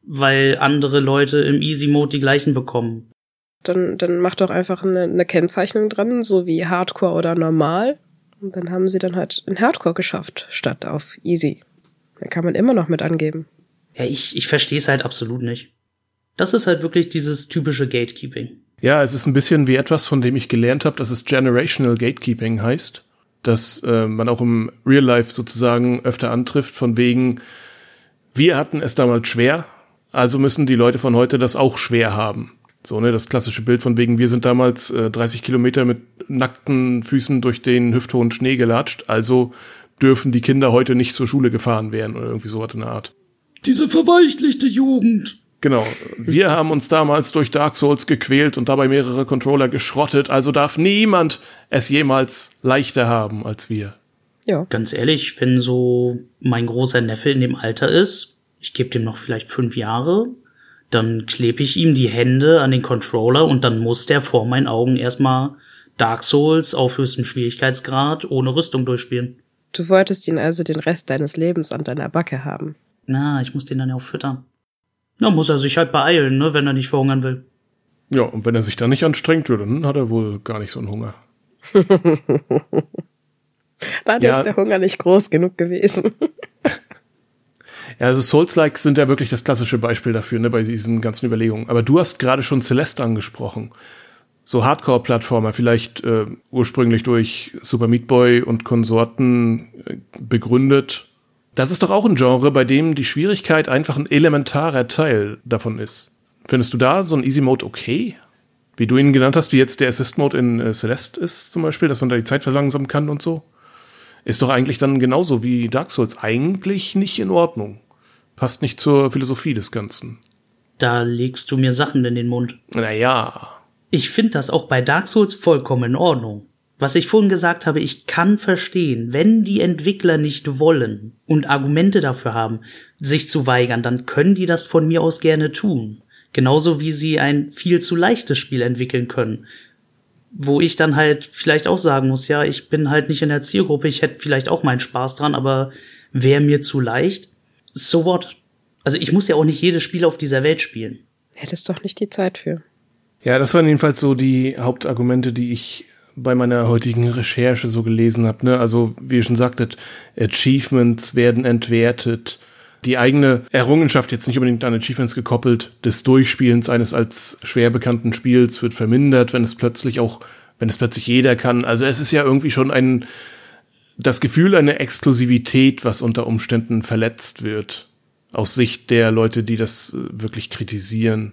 weil andere Leute im Easy Mode die gleichen bekommen. Dann mach doch einfach eine Kennzeichnung dran, so wie Hardcore oder Normal. Und dann haben sie dann halt in Hardcore geschafft, statt auf Easy. Dann kann man immer noch mit angeben. Ja, ich verstehe es halt absolut nicht. Das ist halt wirklich dieses typische Gatekeeping. Ja, es ist ein bisschen wie etwas, von dem ich gelernt habe, dass es Generational Gatekeeping heißt. Dass man auch im Real Life sozusagen öfter antrifft, von wegen, wir hatten es damals schwer, also müssen die Leute von heute das auch schwer haben. So, ne, das klassische Bild von wegen, wir sind damals 30 Kilometer mit nackten Füßen durch den hüfthohen Schnee gelatscht, also dürfen die Kinder heute nicht zur Schule gefahren werden oder irgendwie sowas in der Art. Diese verweichlichte Jugend. Genau, wir haben uns damals durch Dark Souls gequält und dabei mehrere Controller geschrottet, also darf niemand es jemals leichter haben als wir. Ja. Ganz ehrlich, wenn so mein großer Neffe in dem Alter ist, ich gebe dem noch vielleicht 5 Jahre, dann klebe ich ihm die Hände an den Controller und dann muss der vor meinen Augen erstmal Dark Souls auf höchstem Schwierigkeitsgrad ohne Rüstung durchspielen. Du wolltest ihn also den Rest deines Lebens an deiner Backe haben. Na, ich muss den dann ja auch füttern. Na, muss er sich halt beeilen, ne, wenn er nicht verhungern will. Ja, und wenn er sich dann nicht anstrengt, dann hat er wohl gar nicht so einen Hunger. Dann ist der Hunger nicht groß genug gewesen. Ja, also Souls-Likes sind ja wirklich das klassische Beispiel dafür, ne, bei diesen ganzen Überlegungen. Aber du hast gerade schon Celeste angesprochen. So Hardcore-Plattformer, vielleicht ursprünglich durch Super Meat Boy und Konsorten begründet. Das ist doch auch ein Genre, bei dem die Schwierigkeit einfach ein elementarer Teil davon ist. Findest du da so ein Easy-Mode okay? Wie du ihn genannt hast, wie jetzt der Assist-Mode in Celeste ist zum Beispiel, dass man da die Zeit verlangsamen kann und so. Ist doch eigentlich dann genauso wie Dark Souls eigentlich nicht in Ordnung. Passt nicht zur Philosophie des Ganzen. Da legst du mir Sachen in den Mund. Naja. Ich finde das auch bei Dark Souls vollkommen in Ordnung. Was ich vorhin gesagt habe, ich kann verstehen, wenn die Entwickler nicht wollen und Argumente dafür haben, sich zu weigern, dann können die das von mir aus gerne tun. Genauso wie sie ein viel zu leichtes Spiel entwickeln können. Wo ich dann halt vielleicht auch sagen muss, ja, ich bin halt nicht in der Zielgruppe, ich hätte vielleicht auch meinen Spaß dran, aber wäre mir zu leicht, so what? Also ich muss ja auch nicht jedes Spiel auf dieser Welt spielen. Hättest doch nicht die Zeit für. Ja, das waren jedenfalls so die Hauptargumente, die ich bei meiner heutigen Recherche so gelesen habe. Ne? Also, wie ihr schon sagtet, Achievements werden entwertet. Die eigene Errungenschaft, jetzt nicht unbedingt an Achievements gekoppelt, des Durchspielens eines als schwer bekannten Spiels wird vermindert, wenn es plötzlich jeder kann. Also es ist ja irgendwie schon das Gefühl einer Exklusivität, was unter Umständen verletzt wird. Aus Sicht der Leute, die das wirklich kritisieren.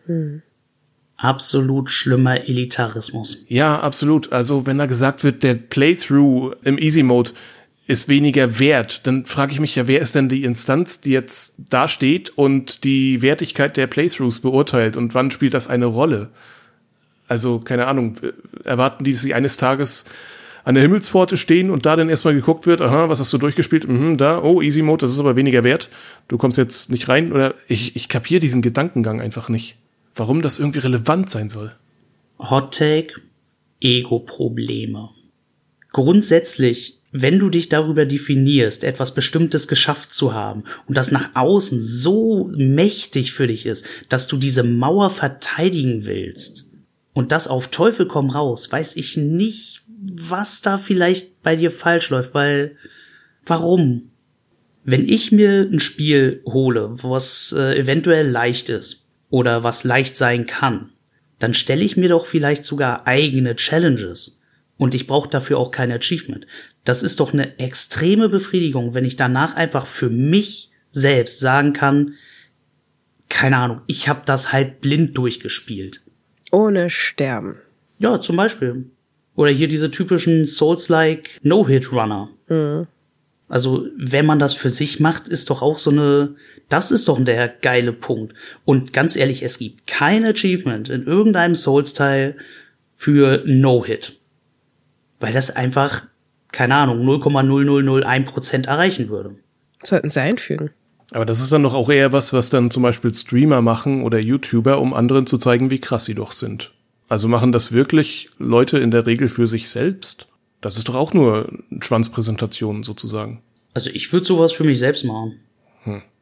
Absolut schlimmer Elitarismus. Ja, absolut. Also wenn da gesagt wird, der Playthrough im Easy Mode ist weniger wert, dann frage ich mich ja, wer ist denn die Instanz, die jetzt da steht und die Wertigkeit der Playthroughs beurteilt und wann spielt das eine Rolle? Also, keine Ahnung, erwarten die, dass sie eines Tages an der Himmelspforte stehen und da dann erstmal geguckt wird, aha, was hast du durchgespielt? Da, oh, Easy Mode, das ist aber weniger wert. Du kommst jetzt nicht rein, oder ich kapiere diesen Gedankengang einfach nicht. Warum das irgendwie relevant sein soll. Hot Take, Ego-Probleme. Grundsätzlich, wenn du dich darüber definierst, etwas Bestimmtes geschafft zu haben und das nach außen so mächtig für dich ist, dass du diese Mauer verteidigen willst und das auf Teufel komm raus, weiß ich nicht, was da vielleicht bei dir falsch läuft, weil, warum? Wenn ich mir ein Spiel hole, was eventuell leicht ist oder was leicht sein kann, dann stelle ich mir doch vielleicht sogar eigene Challenges. Und ich brauche dafür auch kein Achievement. Das ist doch eine extreme Befriedigung, wenn ich danach einfach für mich selbst sagen kann, keine Ahnung, ich habe das halt blind durchgespielt. Ohne Sterben. Ja, zum Beispiel. Oder hier diese typischen Souls-like No-Hit-Runner. Mhm. Also, wenn man das für sich macht, ist doch auch das ist doch der geile Punkt. Und ganz ehrlich, es gibt kein Achievement in irgendeinem Souls-Teil für No-Hit. Weil das einfach, keine Ahnung, 0,0001% erreichen würde. Sollten sie einfügen. Aber das ist dann doch auch eher was dann zum Beispiel Streamer machen oder YouTuber, um anderen zu zeigen, wie krass sie doch sind. Also machen das wirklich Leute in der Regel für sich selbst? Das ist doch auch nur Schwanzpräsentation sozusagen. Also ich würde sowas für mich selbst machen.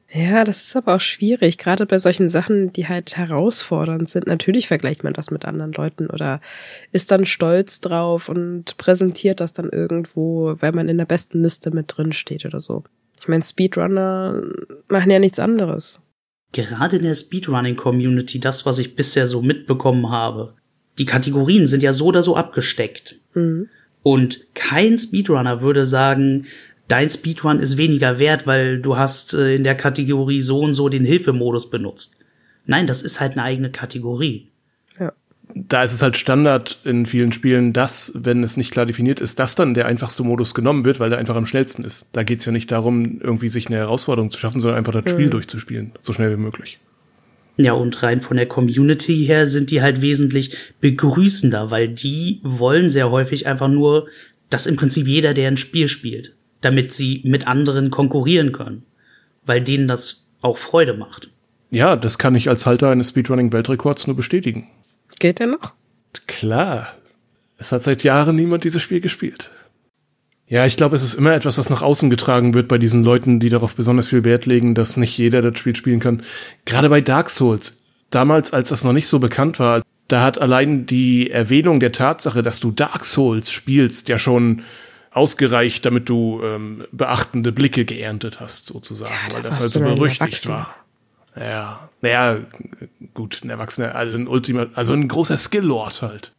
Ja, das ist aber auch schwierig, gerade bei solchen Sachen, die halt herausfordernd sind. Natürlich vergleicht man das mit anderen Leuten oder ist dann stolz drauf und präsentiert das dann irgendwo, weil man in der besten Liste mit drin steht oder so. Ich meine, Speedrunner machen ja nichts anderes. Gerade in der Speedrunning-Community, das, was ich bisher so mitbekommen habe, die Kategorien sind ja so oder so abgesteckt. Mhm. Und kein Speedrunner würde sagen, dein Speedrun ist weniger wert, weil du hast in der Kategorie so und so den Hilfemodus benutzt. Nein, das ist halt eine eigene Kategorie. Ja. Da ist es halt Standard in vielen Spielen, dass, wenn es nicht klar definiert ist, dass dann der einfachste Modus genommen wird, weil der einfach am schnellsten ist. Da geht's ja nicht darum, irgendwie sich eine Herausforderung zu schaffen, sondern einfach das Spiel durchzuspielen, so schnell wie möglich. Ja, und rein von der Community her sind die halt wesentlich begrüßender, weil die wollen sehr häufig einfach nur, dass im Prinzip jeder, der ein Spiel spielt, damit sie mit anderen konkurrieren können, weil denen das auch Freude macht. Ja, das kann ich als Halter eines Speedrunning-Weltrekords nur bestätigen. Geht der noch? Klar. Es hat seit Jahren niemand dieses Spiel gespielt. Ja, ich glaube, es ist immer etwas, was nach außen getragen wird bei diesen Leuten, die darauf besonders viel Wert legen, dass nicht jeder das Spiel spielen kann. Gerade bei Dark Souls. Damals, als das noch nicht so bekannt war, da hat allein die Erwähnung der Tatsache, dass du Dark Souls spielst, ja schon ausgereicht, damit du beachtende Blicke geerntet hast, sozusagen, ja, weil das halt so berüchtigt war. Ja, naja, gut, ein Erwachsener, also ein großer Skill-Lord halt.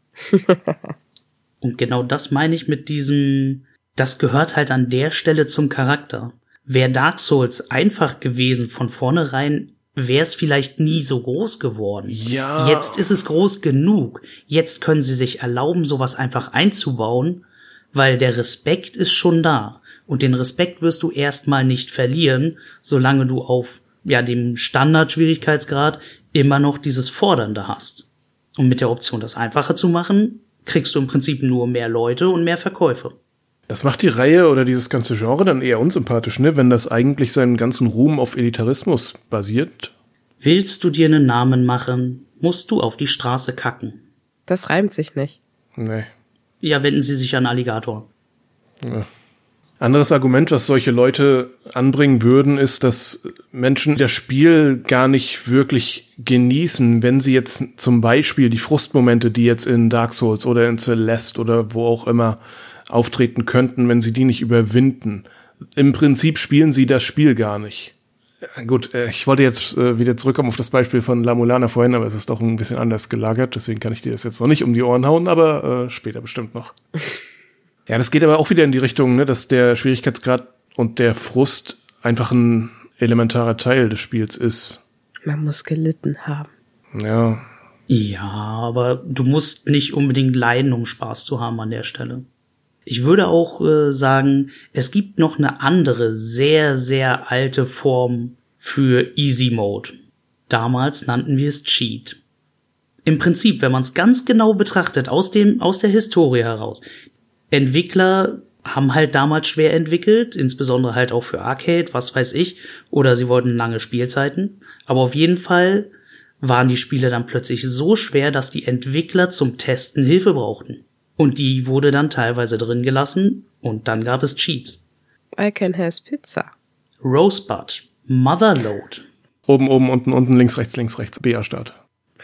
Und genau das meine ich mit diesem, das gehört halt an der Stelle zum Charakter. Wäre Dark Souls einfach gewesen von vornherein, wäre es vielleicht nie so groß geworden. Ja. Jetzt ist es groß genug. Jetzt können sie sich erlauben, sowas einfach einzubauen, weil der Respekt ist schon da. Und den Respekt wirst du erstmal nicht verlieren, solange du auf dem Standard-Schwierigkeitsgrad immer noch dieses Fordernde hast. Und mit der Option, das einfacher zu machen, kriegst du im Prinzip nur mehr Leute und mehr Verkäufe. Das macht die Reihe oder dieses ganze Genre dann eher unsympathisch, ne? Wenn das eigentlich seinen ganzen Ruhm auf Elitarismus basiert. Willst du dir einen Namen machen, musst du auf die Straße kacken. Das reimt sich nicht. Nee. Ja, wenden sie sich an Alligator. Ja. Anderes Argument, was solche Leute anbringen würden, ist, dass Menschen das Spiel gar nicht wirklich genießen, wenn sie jetzt zum Beispiel die Frustmomente, die jetzt in Dark Souls oder in Celeste oder wo auch immer auftreten könnten, wenn sie die nicht überwinden. Im Prinzip spielen sie das Spiel gar nicht. Gut, ich wollte jetzt wieder zurückkommen auf das Beispiel von La Mulana vorhin, aber es ist doch ein bisschen anders gelagert, deswegen kann ich dir das jetzt noch nicht um die Ohren hauen, aber später bestimmt noch. Ja, das geht aber auch wieder in die Richtung, ne, dass der Schwierigkeitsgrad und der Frust einfach ein elementarer Teil des Spiels ist. Man muss gelitten haben. Ja. Ja, aber du musst nicht unbedingt leiden, um Spaß zu haben an der Stelle. Ich würde auch sagen, es gibt noch eine andere, sehr, sehr alte Form für Easy Mode. Damals nannten wir es Cheat. Im Prinzip, wenn man es ganz genau betrachtet, aus der Historie heraus, Entwickler haben halt damals schwer entwickelt, insbesondere halt auch für Arcade, was weiß ich, oder sie wollten lange Spielzeiten. Aber auf jeden Fall waren die Spiele dann plötzlich so schwer, dass die Entwickler zum Testen Hilfe brauchten. Und die wurde dann teilweise drin gelassen und dann gab es Cheats. I can has Pizza. Rosebud, Motherload. Oben, unten, links, rechts, BA-Start.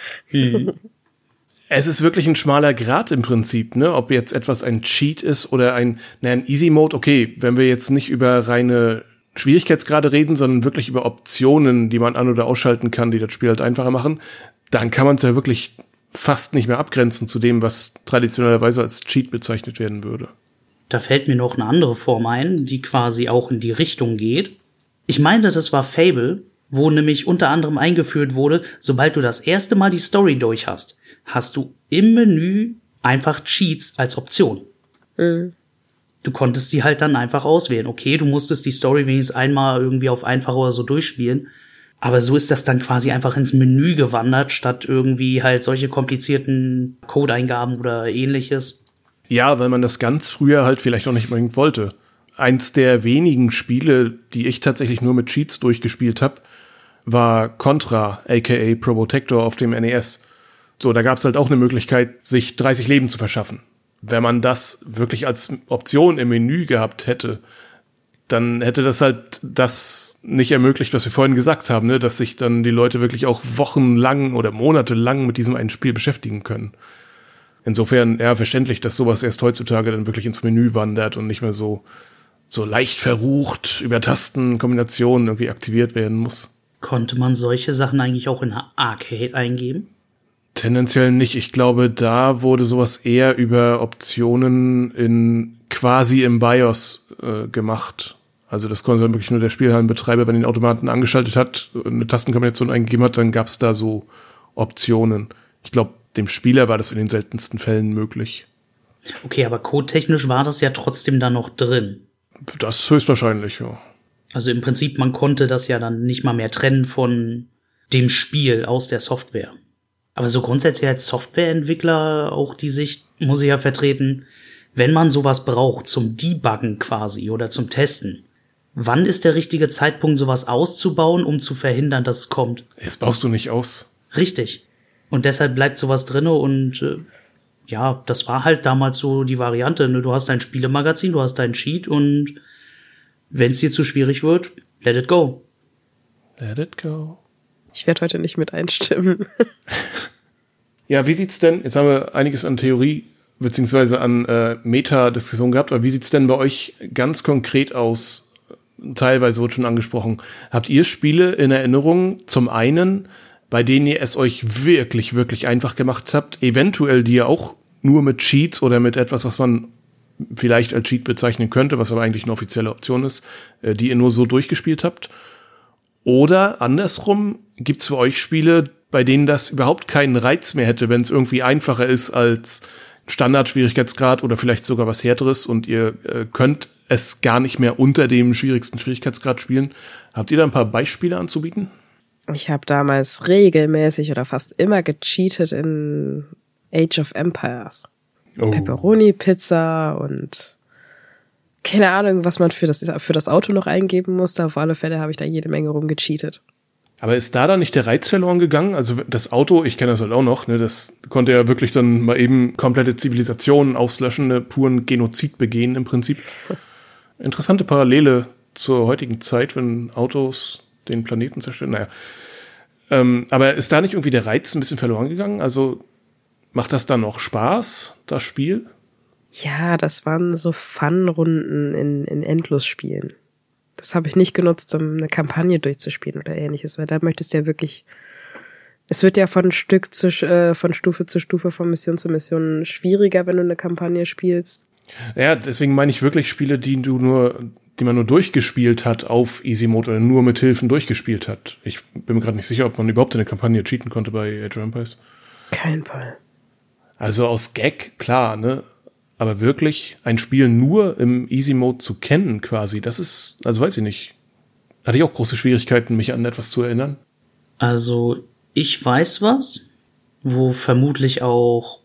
Es ist wirklich ein schmaler Grat im Prinzip, ne? Ob jetzt etwas ein Cheat ist oder ein Easy-Mode. Okay, wenn wir jetzt nicht über reine Schwierigkeitsgrade reden, sondern wirklich über Optionen, die man an- oder ausschalten kann, die das Spiel halt einfacher machen, dann kann man es ja wirklich fast nicht mehr abgrenzen zu dem, was traditionellerweise als Cheat bezeichnet werden würde. Da fällt mir noch eine andere Form ein, die quasi auch in die Richtung geht. Ich meine, das war Fable, wo nämlich unter anderem eingeführt wurde, sobald du das erste Mal die Story durch hast, hast du im Menü einfach Cheats als Option. Mhm. Du konntest die halt dann einfach auswählen. Okay, du musstest die Story wenigstens einmal irgendwie auf einfach oder so durchspielen. Aber so ist das dann quasi einfach ins Menü gewandert, statt irgendwie halt solche komplizierten Codeingaben oder ähnliches. Ja, weil man das ganz früher halt vielleicht auch nicht unbedingt wollte. Eins der wenigen Spiele, die ich tatsächlich nur mit Cheats durchgespielt habe, war Contra, aka Probotector auf dem NES. So, da gab's halt auch eine Möglichkeit, sich 30 Leben zu verschaffen. Wenn man das wirklich als Option im Menü gehabt hätte, dann hätte das halt das nicht ermöglicht, was wir vorhin gesagt haben, ne? Dass sich dann die Leute wirklich auch wochenlang oder monatelang mit diesem einen Spiel beschäftigen können. Insofern, ja, verständlich, dass sowas erst heutzutage dann wirklich ins Menü wandert und nicht mehr so leicht verrucht über Tastenkombinationen irgendwie aktiviert werden muss. Konnte man solche Sachen eigentlich auch in Arcade eingeben? Tendenziell nicht. Ich glaube, da wurde sowas eher über Optionen quasi im BIOS gemacht. Also das konnte dann wirklich nur der Spielhallenbetreiber, wenn den Automaten angeschaltet hat, eine Tastenkombination eingegeben hat, dann gab es da so Optionen. Ich glaube, dem Spieler war das in den seltensten Fällen möglich. Okay, aber codetechnisch war das ja trotzdem da noch drin. Das höchstwahrscheinlich, ja. Also im Prinzip, man konnte das ja dann nicht mal mehr trennen von dem Spiel aus der Software. Aber so grundsätzlich als Softwareentwickler auch die Sicht muss ich ja vertreten, wenn man sowas braucht zum Debuggen quasi oder zum Testen, wann ist der richtige Zeitpunkt, sowas auszubauen, um zu verhindern, dass es kommt? Das baust du nicht aus. Richtig. Und deshalb bleibt sowas drinne und ja, das war halt damals so die Variante. Ne? Du hast dein Spielemagazin, du hast deinen Cheat und wenn es dir zu schwierig wird, let it go. Let it go. Ich werde heute nicht mit einstimmen. Ja, wie sieht's denn, jetzt haben wir einiges an Theorie beziehungsweise an Meta-Diskussion gehabt, aber wie sieht's denn bei euch ganz konkret aus? Teilweise wurde schon angesprochen. Habt ihr Spiele in Erinnerung, zum einen, bei denen ihr es euch wirklich, wirklich einfach gemacht habt, eventuell die ihr auch nur mit Cheats oder mit etwas, was man vielleicht als Cheat bezeichnen könnte, was aber eigentlich eine offizielle Option ist, die ihr nur so durchgespielt habt? Oder andersrum, gibt's für euch Spiele, bei denen das überhaupt keinen Reiz mehr hätte, wenn es irgendwie einfacher ist als Standard-Schwierigkeitsgrad oder vielleicht sogar was Härteres und ihr könnt es gar nicht mehr unter dem schwierigsten Schwierigkeitsgrad spielen? Habt ihr da ein paar Beispiele anzubieten? Ich habe damals regelmäßig oder fast immer gecheatet in Age of Empires. Oh. Pepperoni-Pizza und keine Ahnung, was man für das Auto noch eingeben musste. Auf alle Fälle habe ich da jede Menge rumgecheatet. Aber ist da dann nicht der Reiz verloren gegangen? Also das Auto, ich kenne das halt auch noch, ne, das konnte ja wirklich dann mal eben komplette Zivilisationen auslöschen, ne, puren Genozid begehen im Prinzip. Interessante Parallele zur heutigen Zeit, wenn Autos den Planeten zerstören. Naja. Aber ist da nicht irgendwie der Reiz ein bisschen verloren gegangen? Also macht das dann noch Spaß, das Spiel? Ja, das waren so Fun-Runden in Endlosspielen. Das habe ich nicht genutzt, um eine Kampagne durchzuspielen oder ähnliches, weil da möchtest du ja wirklich, es wird ja von Stufe zu Stufe, von Mission zu Mission schwieriger, wenn du eine Kampagne spielst. Ja, deswegen meine ich wirklich Spiele, die man nur durchgespielt hat auf Easy Mode oder nur mit Hilfen durchgespielt hat. Ich bin mir gerade nicht sicher, ob man überhaupt in eine Kampagne cheaten konnte bei Age of Empires. Kein Fall. Also aus Gag, klar, ne? Aber wirklich ein Spiel nur im Easy Mode zu kennen quasi, das ist, also weiß ich nicht. Hatte ich auch große Schwierigkeiten, mich an etwas zu erinnern? Also ich weiß was, wo vermutlich auch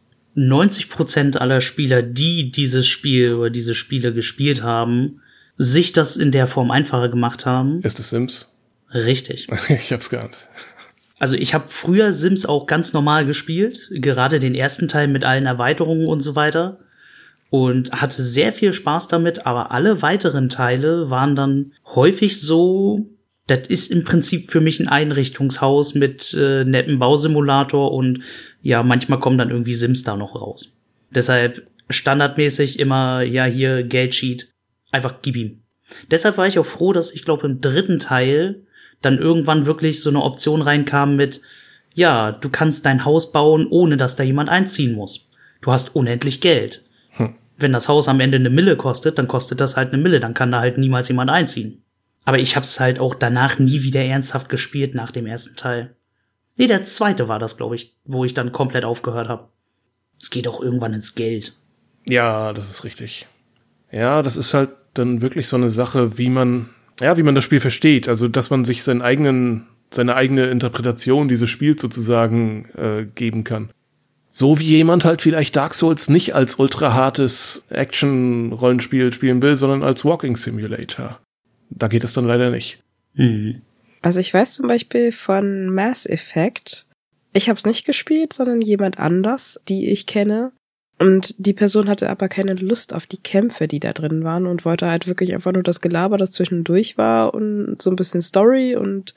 90% aller Spieler, die dieses Spiel oder diese Spiele gespielt haben, sich das in der Form einfacher gemacht haben. Ist es Sims? Richtig. Ich hab's geahnt. Also ich habe früher Sims auch ganz normal gespielt, gerade den ersten Teil mit allen Erweiterungen und so weiter. Und hatte sehr viel Spaß damit, aber alle weiteren Teile waren dann häufig so, das ist im Prinzip für mich ein Einrichtungshaus mit nettem Bausimulator und ja, manchmal kommen dann irgendwie Sims da noch raus. Deshalb standardmäßig immer, ja, hier Geldsheet, einfach gib ihm. Deshalb war ich auch froh, dass ich glaube im dritten Teil dann irgendwann wirklich so eine Option reinkam mit, ja, du kannst dein Haus bauen, ohne dass da jemand einziehen muss. Du hast unendlich Geld. Wenn das Haus am Ende 1 Mille kostet, dann kostet das halt 1 Mille, dann kann da halt niemals jemand einziehen. Aber ich hab's halt auch danach nie wieder ernsthaft gespielt nach dem ersten Teil. Nee, der zweite war das, glaube ich, wo ich dann komplett aufgehört habe. Es geht auch irgendwann ins Geld. Ja, das ist richtig. Ja, das ist halt dann wirklich so eine Sache, wie man das Spiel versteht. Also, dass man sich seine eigene Interpretation dieses Spiels sozusagen geben kann. So wie jemand halt vielleicht Dark Souls nicht als ultra hartes Action-Rollenspiel spielen will, sondern als Walking Simulator. Da geht es dann leider nicht. Mhm. Also ich weiß zum Beispiel von Mass Effect, ich habe es nicht gespielt, sondern jemand anders, die ich kenne, Und die Person hatte aber keine Lust auf die Kämpfe, die da drin waren und wollte halt wirklich einfach nur das Gelaber, das zwischendurch war und so ein bisschen Story und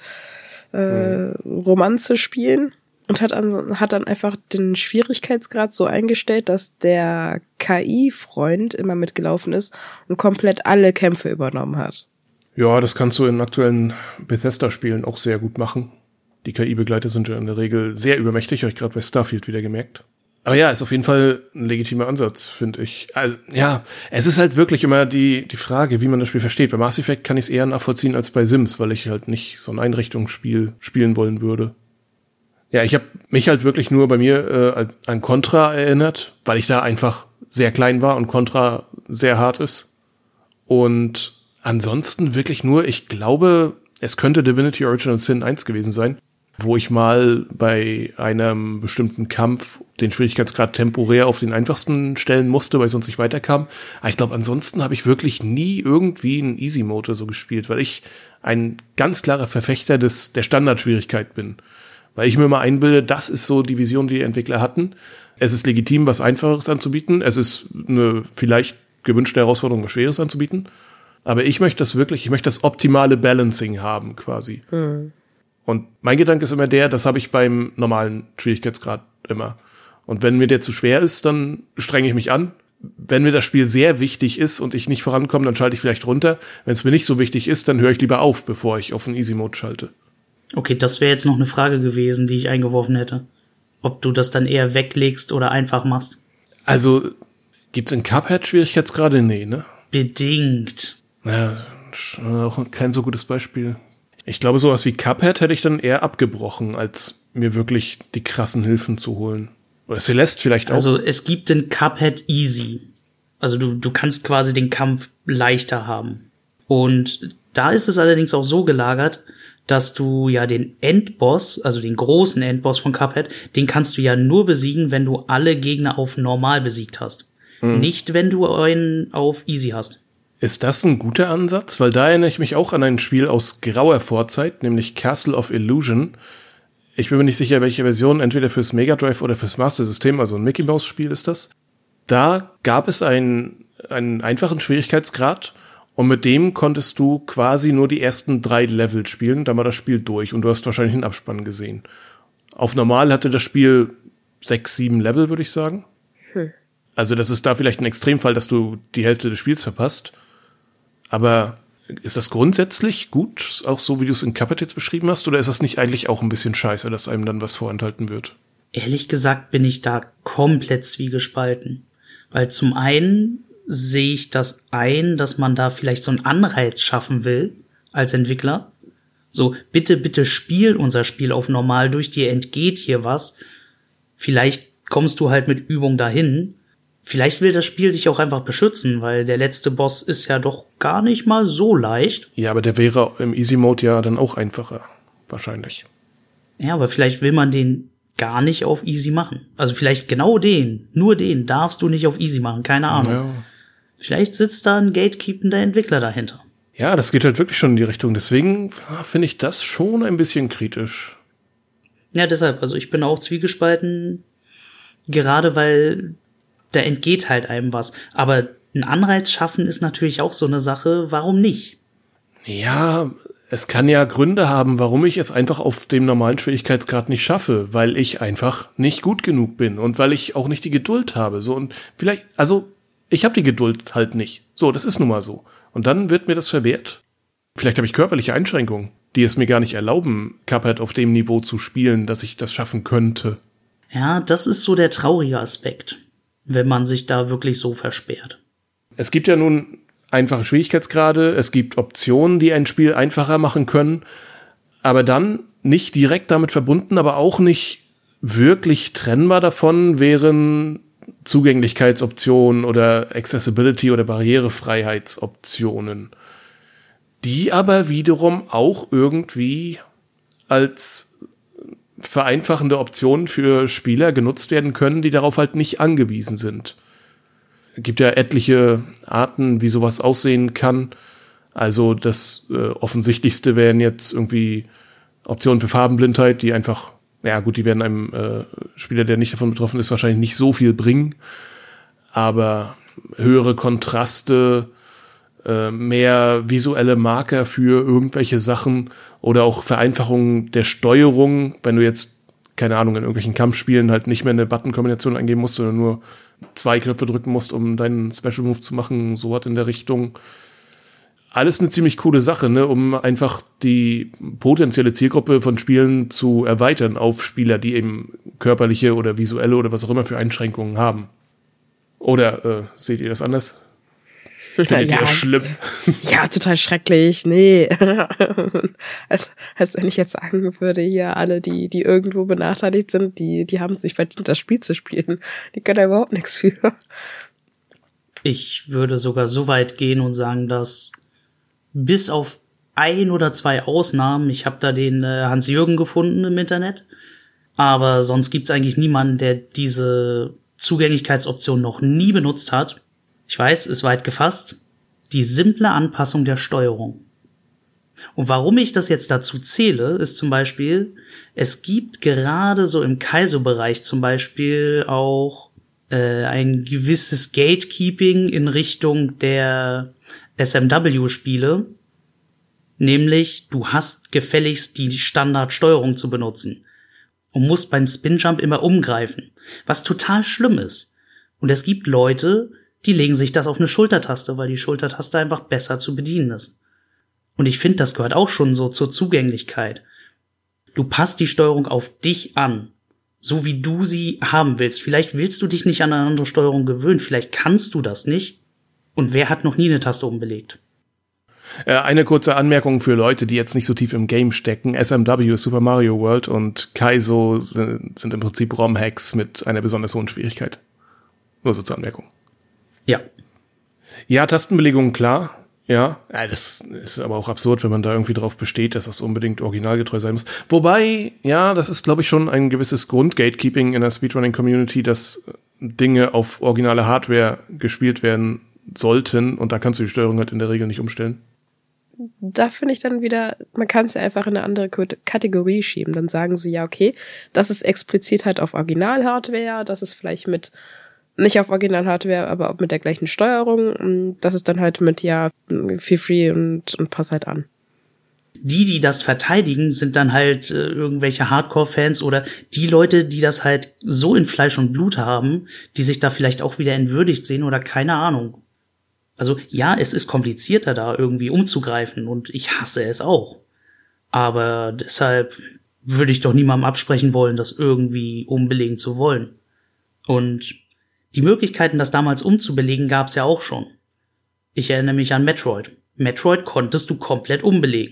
Romanze spielen. Und hat dann einfach den Schwierigkeitsgrad so eingestellt, dass der KI-Freund immer mitgelaufen ist und komplett alle Kämpfe übernommen hat. Ja, das kannst du in aktuellen Bethesda-Spielen auch sehr gut machen. Die KI-Begleiter sind ja in der Regel sehr übermächtig, habe ich gerade bei Starfield wieder gemerkt. Aber ja, ist auf jeden Fall ein legitimer Ansatz, finde ich. Also, ja, es ist halt wirklich immer die Frage, wie man das Spiel versteht. Bei Mass Effect kann ich es eher nachvollziehen als bei Sims, weil ich halt nicht so ein Einrichtungsspiel spielen wollen würde. Ja, ich habe mich halt wirklich nur bei mir an Contra erinnert, weil ich da einfach sehr klein war und Contra sehr hart ist. Und ansonsten wirklich nur, ich glaube, es könnte Divinity Original Sin 1 gewesen sein, wo ich mal bei einem bestimmten Kampf den Schwierigkeitsgrad temporär auf den einfachsten stellen musste, weil ich sonst nicht weiterkam. Aber ich glaube, ansonsten habe ich wirklich nie irgendwie einen Easy-Mode so gespielt, weil ich ein ganz klarer Verfechter der Standardschwierigkeit bin. Weil ich mir mal einbilde, das ist so die Vision, die die Entwickler hatten. Es ist legitim, was Einfacheres anzubieten. Es ist eine vielleicht gewünschte Herausforderung, was Schweres anzubieten. Aber ich möchte das optimale Balancing haben, quasi. Und mein Gedanke ist immer das habe ich beim normalen Schwierigkeitsgrad immer. Und wenn mir der zu schwer ist, dann strenge ich mich an. Wenn mir das Spiel sehr wichtig ist und ich nicht vorankomme, dann schalte ich vielleicht runter. Wenn es mir nicht so wichtig ist, dann höre ich lieber auf, bevor ich auf den Easy-Mode schalte. Okay, das wäre jetzt noch eine Frage gewesen, die ich eingeworfen hätte. Ob du das dann eher weglegst oder einfach machst. Also, gibt's in Cuphead Schwierigkeitsgrade? Nee, ne? Bedingt. Ja, auch kein so gutes Beispiel. Ich glaube, sowas wie Cuphead hätte ich dann eher abgebrochen, als mir wirklich die krassen Hilfen zu holen. Oder Celeste vielleicht auch. Also, es gibt den Cuphead Easy. Also, du kannst quasi den Kampf leichter haben. Und da ist es allerdings auch so gelagert, dass du ja den Endboss, also den großen Endboss von Cuphead, den kannst du ja nur besiegen, wenn du alle Gegner auf normal besiegt hast. Nicht, wenn du einen auf easy hast. Ist das ein guter Ansatz? Weil da erinnere ich mich auch an ein Spiel aus grauer Vorzeit, nämlich Castle of Illusion. Ich bin mir nicht sicher, welche Version, entweder fürs Mega Drive oder fürs Master System, also ein Mickey Mouse Spiel ist das. Da gab es einen einfachen Schwierigkeitsgrad, und mit dem konntest du quasi nur die ersten 3 Level spielen, dann war das Spiel durch und du hast wahrscheinlich einen Abspann gesehen. Auf normal hatte das Spiel 6, 7 Level, würde ich sagen. Also das ist da vielleicht ein Extremfall, dass du die Hälfte des Spiels verpasst. Aber ist das grundsätzlich gut, auch so wie du es in Cuphead jetzt beschrieben hast, oder ist das nicht eigentlich auch ein bisschen scheiße, dass einem dann was vorenthalten wird? Ehrlich gesagt bin ich da komplett zwiegespalten. Weil zum einen sehe ich das ein, dass man da vielleicht so einen Anreiz schaffen will als Entwickler. So, bitte spiel unser Spiel auf normal durch, dir entgeht hier was. Vielleicht kommst du halt mit Übung dahin. Vielleicht will das Spiel dich auch einfach beschützen, weil der letzte Boss ist ja doch gar nicht mal so leicht. Ja, aber der wäre im Easy-Mode ja dann auch einfacher, wahrscheinlich. Ja, aber vielleicht will man den gar nicht auf easy machen. Also vielleicht genau nur den darfst du nicht auf easy machen, keine Ahnung. Ja. Vielleicht sitzt da ein gatekeepender Entwickler dahinter. Ja, das geht halt wirklich schon in die Richtung. Deswegen finde ich das schon ein bisschen kritisch. Ja, deshalb, also ich bin auch zwiegespalten, gerade weil da entgeht halt einem was. Aber ein Anreiz schaffen ist natürlich auch so eine Sache, warum nicht? Ja, es kann ja Gründe haben, warum ich es einfach auf dem normalen Schwierigkeitsgrad nicht schaffe, weil ich einfach nicht gut genug bin und weil ich auch nicht die Geduld habe. So, und vielleicht, also ich habe die Geduld halt nicht. So, das ist nun mal so. Und dann wird mir das verwehrt. Vielleicht habe ich körperliche Einschränkungen, die es mir gar nicht erlauben, Cuphead auf dem Niveau zu spielen, dass ich das schaffen könnte. Ja, das ist so der traurige Aspekt, wenn man sich da wirklich so versperrt. Es gibt ja nun einfache Schwierigkeitsgrade, es gibt Optionen, die ein Spiel einfacher machen können, aber dann nicht direkt damit verbunden, aber auch nicht wirklich trennbar davon wären Zugänglichkeitsoptionen oder Accessibility- oder Barrierefreiheitsoptionen, die aber wiederum auch irgendwie als vereinfachende Optionen für Spieler genutzt werden können, die darauf halt nicht angewiesen sind. Es gibt ja etliche Arten, wie sowas aussehen kann. Also das Offensichtlichste wären jetzt irgendwie Optionen für Farbenblindheit, die einfach, ja gut, die werden einem Spieler, der nicht davon betroffen ist, wahrscheinlich nicht so viel bringen. aber höhere Kontraste, mehr visuelle Marker für irgendwelche Sachen oder auch Vereinfachung der Steuerung, wenn du jetzt, keine Ahnung, in irgendwelchen Kampfspielen halt nicht mehr eine Button-Kombination eingeben musst, sondern nur 2 Knöpfe drücken musst, um deinen Special Move zu machen, so was in der Richtung. Alles eine ziemlich coole Sache, ne, um einfach die potenzielle Zielgruppe von Spielen zu erweitern auf Spieler, die eben körperliche oder visuelle oder was auch immer für Einschränkungen haben. Oder seht ihr das anders? Findet ihr das schlimm? Ja, total schrecklich. Nee. Also wenn ich jetzt sagen würde, hier alle, die irgendwo benachteiligt sind, die haben es nicht verdient, das Spiel zu spielen. Die können da überhaupt nichts für. Ich würde sogar so weit gehen und sagen, dass bis auf 1 oder 2 Ausnahmen, ich habe da den Hans-Jürgen gefunden im Internet, aber sonst gibt's eigentlich niemanden, der diese Zugänglichkeitsoption noch nie benutzt hat. Ich weiß, ist weit gefasst. Die simple Anpassung der Steuerung. Und warum ich das jetzt dazu zähle, ist zum Beispiel, es gibt gerade so im Kaizo-Bereich zum Beispiel auch ein gewisses Gatekeeping in Richtung der SMW-Spiele. Nämlich, du hast gefälligst die Standardsteuerung zu benutzen. Und musst beim Spinjump immer umgreifen. Was total schlimm ist. Und es gibt Leute, die legen sich das auf eine Schultertaste, weil die Schultertaste einfach besser zu bedienen ist. Und ich finde, das gehört auch schon so zur Zugänglichkeit. Du passt die Steuerung auf dich an, so wie du sie haben willst. Vielleicht willst du dich nicht an eine andere Steuerung gewöhnen, vielleicht kannst du das nicht. Und wer hat noch nie eine Taste umbelegt? Eine kurze Anmerkung für Leute, die jetzt nicht so tief im Game stecken. SMW ist Super Mario World und Kaizo sind im Prinzip ROM-Hacks mit einer besonders hohen Schwierigkeit. Nur so zur Anmerkung. Ja. Ja, Tastenbelegung, klar. Ja, das ist aber auch absurd, wenn man da irgendwie drauf besteht, dass das unbedingt originalgetreu sein muss. Wobei, ja, das ist, glaube ich, schon ein gewisses Grundgatekeeping in der Speedrunning-Community, dass Dinge auf originale Hardware gespielt werden sollten und da kannst du die Steuerung halt in der Regel nicht umstellen. Da finde ich dann wieder, man kann es ja einfach in eine andere Kategorie schieben. Dann sagen sie, ja, okay, das ist explizit halt auf Original-Hardware, das ist vielleicht mit nicht auf Original-Hardware, aber auch mit der gleichen Steuerung. Und das ist dann halt mit, ja, feel free und pass halt an. Die das verteidigen, sind dann halt irgendwelche Hardcore-Fans oder die Leute, die das halt so in Fleisch und Blut haben, die sich da vielleicht auch wieder entwürdigt sehen oder keine Ahnung. Also ja, es ist komplizierter da irgendwie umzugreifen und ich hasse es auch. Aber deshalb würde ich doch niemandem absprechen wollen, das irgendwie umbelegen zu wollen. Und die Möglichkeiten, das damals umzubelegen, gab's ja auch schon. Ich erinnere mich an Metroid. Metroid konntest du komplett umbelegen.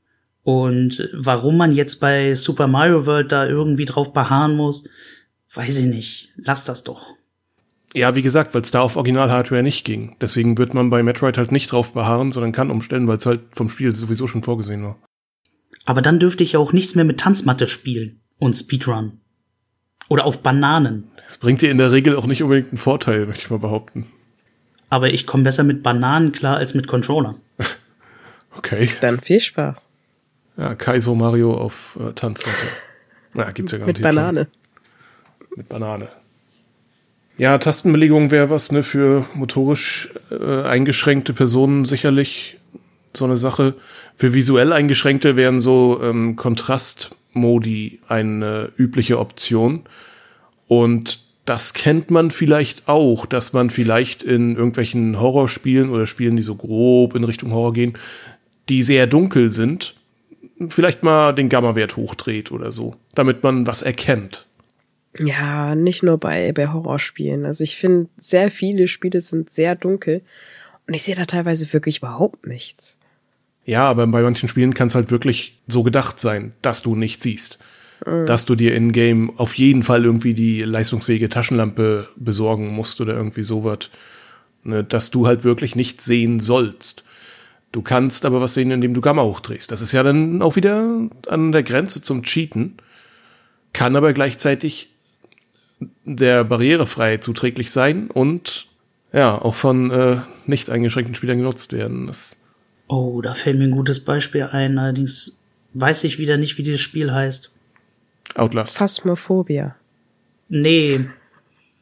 Und warum man jetzt bei Super Mario World da irgendwie drauf beharren muss, weiß ich nicht. Lass das doch. Ja, wie gesagt, weil es da auf Original-Hardware nicht ging. Deswegen wird man bei Metroid halt nicht drauf beharren, sondern kann umstellen, weil es halt vom Spiel sowieso schon vorgesehen war. Aber dann dürfte ich ja auch nichts mehr mit Tanzmatte spielen und Speedrun. Oder auf Bananen. Das bringt dir in der Regel auch nicht unbedingt einen Vorteil, möchte ich mal behaupten. Aber ich komme besser mit Bananen klar als mit Controllern. Okay. Dann viel Spaß. Ja, Kaizo Mario auf Tanzmatte. Na, gibt's ja garantiert. Mit Banane. Schon. Mit Banane. Ja, Tastenbelegung wäre was, ne, für motorisch eingeschränkte Personen sicherlich so eine Sache. Für visuell Eingeschränkte wären so Kontrastmodi eine übliche Option. Und das kennt man vielleicht auch, dass man vielleicht in irgendwelchen Horrorspielen oder Spielen, die so grob in Richtung Horror gehen, die sehr dunkel sind, vielleicht mal den Gamma-Wert hochdreht oder so, damit man was erkennt. Ja, nicht nur bei Horrorspielen. Also ich finde, sehr viele Spiele sind sehr dunkel und ich sehe da teilweise wirklich überhaupt nichts. Ja, aber bei manchen Spielen kann es halt wirklich so gedacht sein, dass du nichts siehst. Dass du dir in-game auf jeden Fall irgendwie die leistungsfähige Taschenlampe besorgen musst oder irgendwie sowas. Ne, dass du halt wirklich nichts sehen sollst. Du kannst aber was sehen, indem du Gamma hochdrehst. Das ist ja dann auch wieder an der Grenze zum Cheaten. Kann aber gleichzeitig der barrierefrei zuträglich sein und ja, auch von nicht eingeschränkten Spielern genutzt werden. Oh, da fällt mir ein gutes Beispiel ein. Allerdings weiß ich wieder nicht, wie dieses Spiel heißt. Outlast. Phasmophobia. Nee.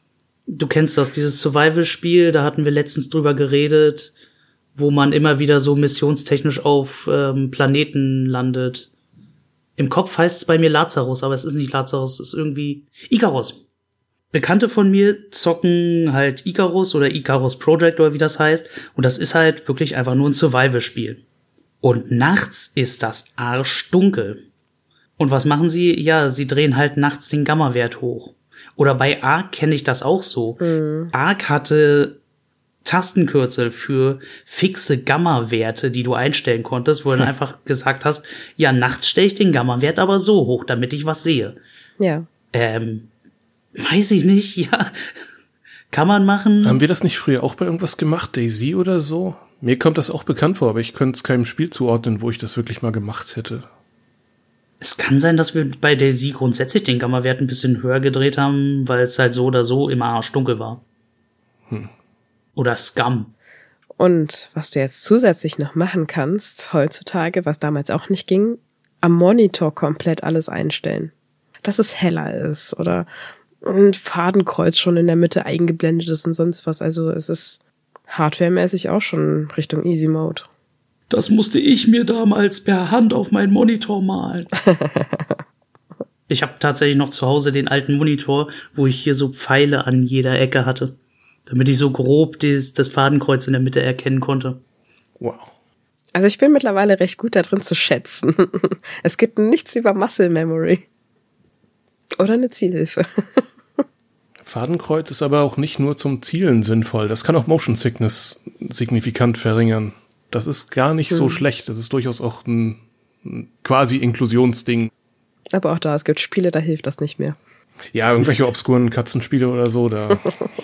Du kennst das, dieses Survival-Spiel, da hatten wir letztens drüber geredet, wo man immer wieder so missionstechnisch auf Planeten landet. Im Kopf heißt es bei mir Lazarus, aber es ist nicht Lazarus, es ist irgendwie Icarus. Bekannte von mir zocken halt Icarus oder Icarus Project oder wie das heißt. Und das ist halt wirklich einfach nur ein Survival-Spiel. Und nachts ist das arschdunkel. Und was machen sie? Ja, sie drehen halt nachts den Gamma-Wert hoch. Oder bei Ark kenne ich das auch so. Ark hatte Tastenkürzel für fixe Gamma-Werte, die du einstellen konntest, wo du dann einfach gesagt hast, ja, nachts stelle ich den Gamma-Wert aber so hoch, damit ich was sehe. Ja. Weiß ich nicht, ja. Kann man machen. Haben wir das nicht früher auch bei irgendwas gemacht? DayZ oder so? Mir kommt das auch bekannt vor, aber ich könnte es keinem Spiel zuordnen, wo ich das wirklich mal gemacht hätte. Es kann sein, dass wir bei DayZ grundsätzlich den Gamma-Wert ein bisschen höher gedreht haben, weil es halt so oder so immer arschdunkel war. Oder Scum. Und was du jetzt zusätzlich noch machen kannst, heutzutage, was damals auch nicht ging, am Monitor komplett alles einstellen. Dass es heller ist oder ein Fadenkreuz schon in der Mitte eingeblendet ist und sonst was. Also es ist hardwaremäßig auch schon Richtung Easy Mode. Das musste ich mir damals per Hand auf meinen Monitor malen. Ich habe tatsächlich noch zu Hause den alten Monitor, wo ich hier so Pfeile an jeder Ecke hatte, damit ich so grob das Fadenkreuz in der Mitte erkennen konnte. Wow. Also ich bin mittlerweile recht gut da drin zu schätzen. Es gibt nichts über Muscle Memory. Oder eine Zielhilfe. Fadenkreuz ist aber auch nicht nur zum Zielen sinnvoll. Das kann auch Motion Sickness signifikant verringern. Das ist gar nicht so schlecht. Das ist durchaus auch ein quasi Inklusionsding. Aber auch da, es gibt Spiele, da hilft das nicht mehr. Ja, irgendwelche obskuren Katzenspiele oder so. Da,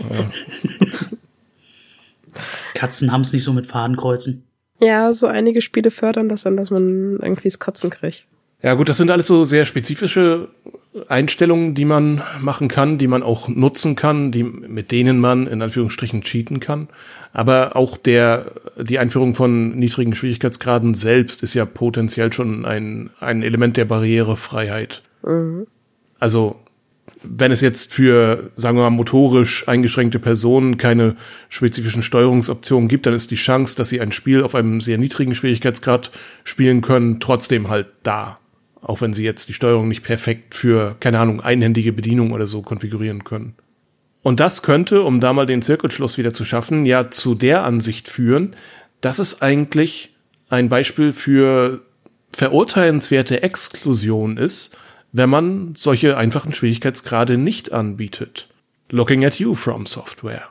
Katzen haben es nicht so mit Fadenkreuzen. Ja, so einige Spiele fördern das dann, dass man irgendwie das Kotzen kriegt. Ja gut, das sind alles so sehr spezifische Einstellungen, die man machen kann, die man auch nutzen kann, mit denen man in Anführungsstrichen cheaten kann. Aber auch die Einführung von niedrigen Schwierigkeitsgraden selbst ist ja potenziell schon ein Element der Barrierefreiheit. Also wenn es jetzt für, sagen wir mal, motorisch eingeschränkte Personen keine spezifischen Steuerungsoptionen gibt, dann ist die Chance, dass sie ein Spiel auf einem sehr niedrigen Schwierigkeitsgrad spielen können, trotzdem halt da. Auch wenn sie jetzt die Steuerung nicht perfekt für, keine Ahnung, einhändige Bedienung oder so konfigurieren können. Und das könnte, um da mal den Zirkelschluss wieder zu schaffen, ja zu der Ansicht führen, dass es eigentlich ein Beispiel für verurteilenswerte Exklusion ist, wenn man solche einfachen Schwierigkeitsgrade nicht anbietet. Looking at you, From Software.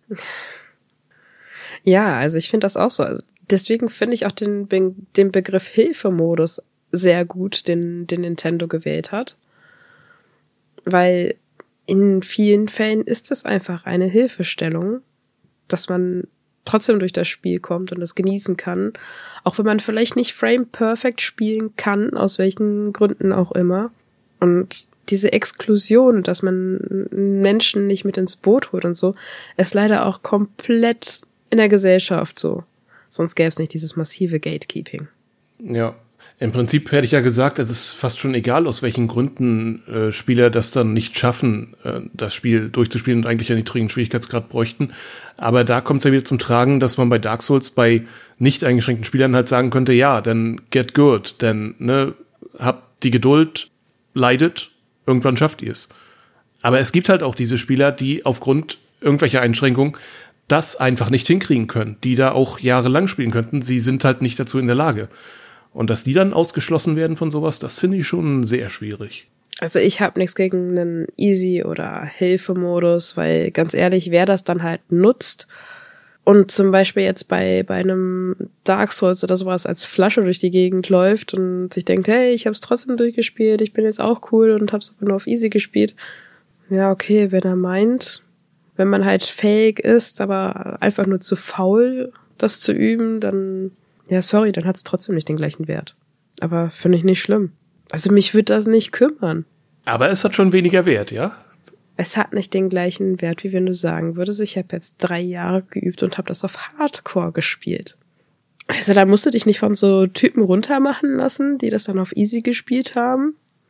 Ja, also ich finde das auch so. Also deswegen finde ich auch den Begriff Hilfemodus sehr gut, den Nintendo gewählt hat. Weil in vielen Fällen ist es einfach eine Hilfestellung, dass man trotzdem durch das Spiel kommt und es genießen kann. Auch wenn man vielleicht nicht Frame Perfect spielen kann, aus welchen Gründen auch immer. Und diese Exklusion, dass man Menschen nicht mit ins Boot holt und so, ist leider auch komplett in der Gesellschaft so. Sonst gäbe es nicht dieses massive Gatekeeping. Ja, im Prinzip hätte ich ja gesagt, es ist fast schon egal, aus welchen Gründen Spieler das dann nicht schaffen, das Spiel durchzuspielen und eigentlich einen niedrigen Schwierigkeitsgrad bräuchten. Aber da kommt es ja wieder zum Tragen, dass man bei Dark Souls bei nicht eingeschränkten Spielern halt sagen könnte, ja, dann get good, denn habt die Geduld, leidet, irgendwann schafft ihr es. Aber es gibt halt auch diese Spieler, die aufgrund irgendwelcher Einschränkungen das einfach nicht hinkriegen können, die da auch jahrelang spielen könnten. Sie sind halt nicht dazu in der Lage. Und dass die dann ausgeschlossen werden von sowas, das finde ich schon sehr schwierig. Also ich habe nichts gegen einen Easy- oder Hilfemodus, weil ganz ehrlich, wer das dann halt nutzt und zum Beispiel jetzt bei einem Dark Souls oder sowas als Flasche durch die Gegend läuft und sich denkt, hey, ich habe es trotzdem durchgespielt, ich bin jetzt auch cool und habe es aber nur auf Easy gespielt. Ja, okay, wenn er meint, wenn man halt fähig ist, aber einfach nur zu faul, das zu üben, dann, ja, sorry, dann hat es trotzdem nicht den gleichen Wert. Aber finde ich nicht schlimm. Also mich würde das nicht kümmern. Aber es hat schon weniger Wert, ja? Es hat nicht den gleichen Wert, wie wenn du sagen würdest, ich habe jetzt 3 Jahre geübt und habe das auf Hardcore gespielt. Also da musst du dich nicht von so Typen runtermachen lassen, die das dann auf Easy gespielt haben.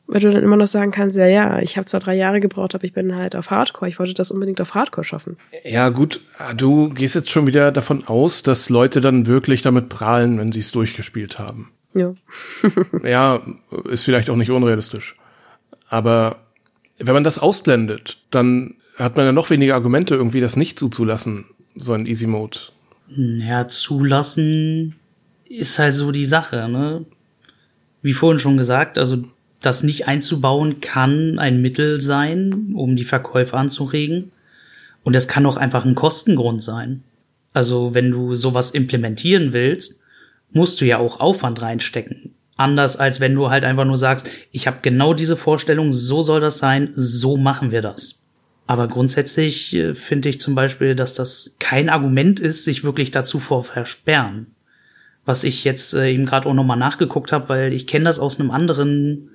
Weil du dann immer noch sagen kannst, ja, ich habe zwar 3 Jahre gebraucht, aber ich bin halt auf Hardcore. Ich wollte das unbedingt auf Hardcore schaffen. Ja gut, du gehst jetzt schon wieder davon aus, dass Leute dann wirklich damit prahlen, wenn sie es durchgespielt haben. Ja. Ja, ist vielleicht auch nicht unrealistisch. Aber wenn man das ausblendet, dann hat man ja noch weniger Argumente, irgendwie das nicht zuzulassen, so ein Easy Mode. Ja, zulassen ist halt so die Sache, ne? Wie vorhin schon gesagt, also das nicht einzubauen kann ein Mittel sein, um die Verkäufe anzuregen. Und es kann auch einfach ein Kostengrund sein. Also wenn du sowas implementieren willst, musst du ja auch Aufwand reinstecken. Anders als wenn du halt einfach nur sagst, ich habe genau diese Vorstellung, so soll das sein, so machen wir das. Aber grundsätzlich finde ich zum Beispiel, dass das kein Argument ist, sich wirklich dazu vor versperren. Was ich jetzt eben gerade auch nochmal nachgeguckt habe, weil ich kenne das aus einem anderen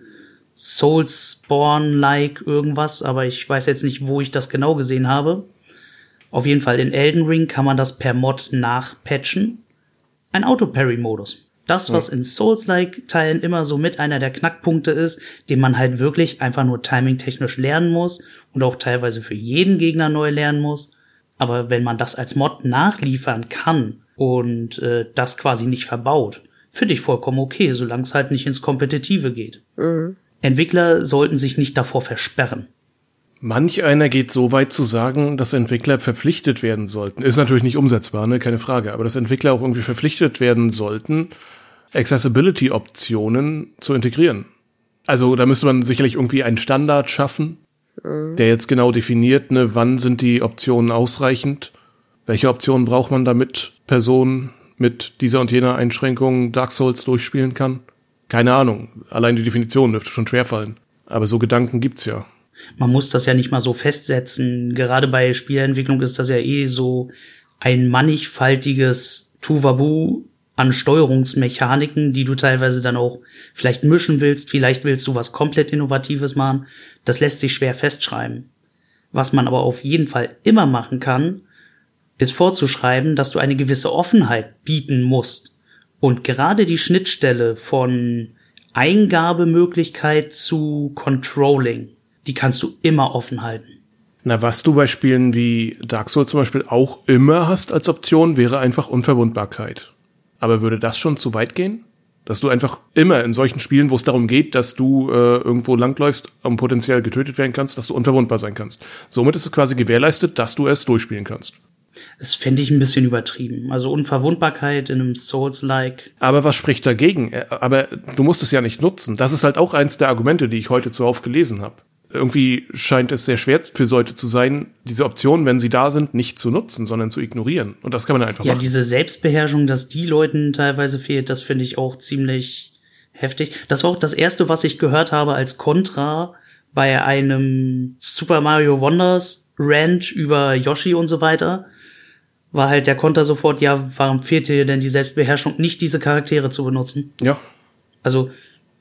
Soulspawn-like irgendwas, aber ich weiß jetzt nicht, wo ich das genau gesehen habe. Auf jeden Fall in Elden Ring kann man das per Mod nachpatchen. Ein Auto-Parry-Modus. Das, was in Souls-like-Teilen immer so mit einer der Knackpunkte ist, den man halt wirklich einfach nur timing-technisch lernen muss und auch teilweise für jeden Gegner neu lernen muss. Aber wenn man das als Mod nachliefern kann und das quasi nicht verbaut, finde ich vollkommen okay, solange es halt nicht ins Kompetitive geht. Mhm. Entwickler sollten sich nicht davor versperren. Manch einer geht so weit zu sagen, dass Entwickler verpflichtet werden sollten. Ist natürlich nicht umsetzbar, ne, keine Frage. Aber dass Entwickler auch irgendwie verpflichtet werden sollten, Accessibility-Optionen zu integrieren. Also da müsste man sicherlich irgendwie einen Standard schaffen, der jetzt genau definiert, ne, wann sind die Optionen ausreichend, welche Optionen braucht man, damit Personen mit dieser und jener Einschränkung Dark Souls durchspielen kann. Keine Ahnung, allein die Definition dürfte schon schwerfallen. Aber so Gedanken gibt's ja. Man muss das ja nicht mal so festsetzen. Gerade bei Spielentwicklung ist das ja so ein mannigfaltiges Tuvabu an Steuerungsmechaniken, die du teilweise dann auch vielleicht mischen willst. Vielleicht willst du was komplett Innovatives machen. Das lässt sich schwer festschreiben. Was man aber auf jeden Fall immer machen kann, ist vorzuschreiben, dass du eine gewisse Offenheit bieten musst. Und gerade die Schnittstelle von Eingabemöglichkeit zu Controlling, die kannst du immer offen halten. Na, was du bei Spielen wie Dark Souls zum Beispiel auch immer hast als Option, wäre einfach Unverwundbarkeit. Aber würde das schon zu weit gehen? Dass du einfach immer in solchen Spielen, wo es darum geht, dass du irgendwo langläufst und potenziell getötet werden kannst, dass du unverwundbar sein kannst. Somit ist es quasi gewährleistet, dass du es durchspielen kannst. Das fände ich ein bisschen übertrieben. Also Unverwundbarkeit in einem Souls-like. Aber was spricht dagegen? Aber du musst es ja nicht nutzen. Das ist halt auch eins der Argumente, die ich heute zuhauf gelesen habe. Irgendwie scheint es sehr schwer für Leute zu sein, diese Optionen, wenn sie da sind, nicht zu nutzen, sondern zu ignorieren. Und das kann man einfach machen. Ja, diese Selbstbeherrschung, dass die Leuten teilweise fehlt, das finde ich auch ziemlich heftig. Das war auch das Erste, was ich gehört habe als Kontra bei einem Super Mario Wonders Rant über Yoshi und so weiter. War halt der Konter sofort, ja, warum fehlt dir denn die Selbstbeherrschung, nicht diese Charaktere zu benutzen? Ja. Also,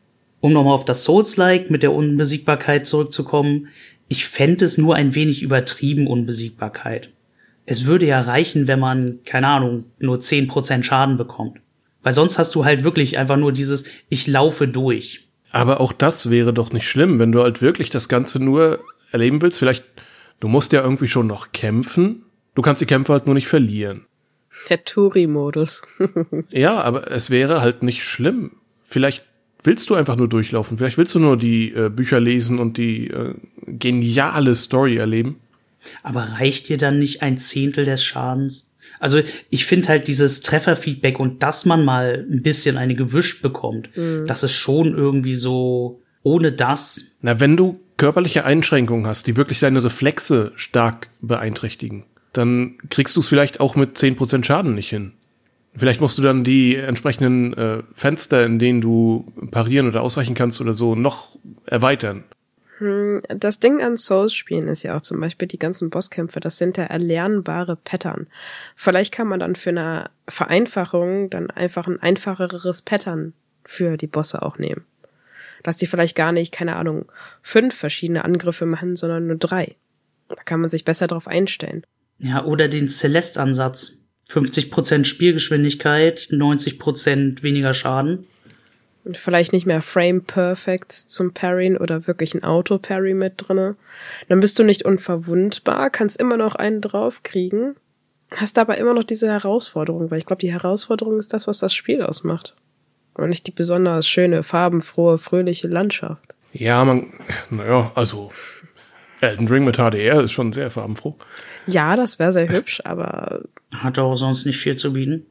um nochmal auf das Souls-like mit der Unbesiegbarkeit zurückzukommen, ich fände es nur ein wenig übertrieben, Unbesiegbarkeit. Es würde ja reichen, wenn man, keine Ahnung, nur 10% Schaden bekommt. Weil sonst hast du halt wirklich einfach nur dieses, ich laufe durch. Aber auch das wäre doch nicht schlimm, wenn du halt wirklich das Ganze nur erleben willst. Vielleicht, du musst ja irgendwie schon noch kämpfen. Du kannst die Kämpfe halt nur nicht verlieren. Der Turi-Modus. Ja, aber es wäre halt nicht schlimm. Vielleicht willst du einfach nur durchlaufen. Vielleicht willst du nur die Bücher lesen und die geniale Story erleben. Aber reicht dir dann nicht 1/10 des Schadens? Also ich finde halt dieses Trefferfeedback und dass man mal ein bisschen eine gewischt bekommt, das ist schon irgendwie so ohne das. Na, wenn du körperliche Einschränkungen hast, die wirklich deine Reflexe stark beeinträchtigen, dann kriegst du es vielleicht auch mit 10% Schaden nicht hin. Vielleicht musst du dann die entsprechenden Fenster, in denen du parieren oder ausweichen kannst oder so, noch erweitern. Das Ding an Souls-Spielen ist ja auch zum Beispiel die ganzen Bosskämpfe, das sind ja erlernbare Pattern. Vielleicht kann man dann für eine Vereinfachung dann einfach ein einfacheres Pattern für die Bosse auch nehmen. Dass die vielleicht gar nicht, keine Ahnung, 5 verschiedene Angriffe machen, sondern nur 3. Da kann man sich besser drauf einstellen. Ja, oder den Celeste-Ansatz. 50% Spielgeschwindigkeit, 90% weniger Schaden. Und vielleicht nicht mehr Frame Perfect zum Parryen oder wirklich ein Auto-Parry mit drinne. Dann bist du nicht unverwundbar, kannst immer noch einen draufkriegen, hast aber immer noch diese Herausforderung, weil ich glaube, die Herausforderung ist das, was das Spiel ausmacht. Und nicht die besonders schöne, farbenfrohe, fröhliche Landschaft. Ja, also Elden Ring mit HDR ist schon sehr farbenfroh. Ja, das wäre sehr hübsch, aber... Hat auch sonst nicht viel zu bieten.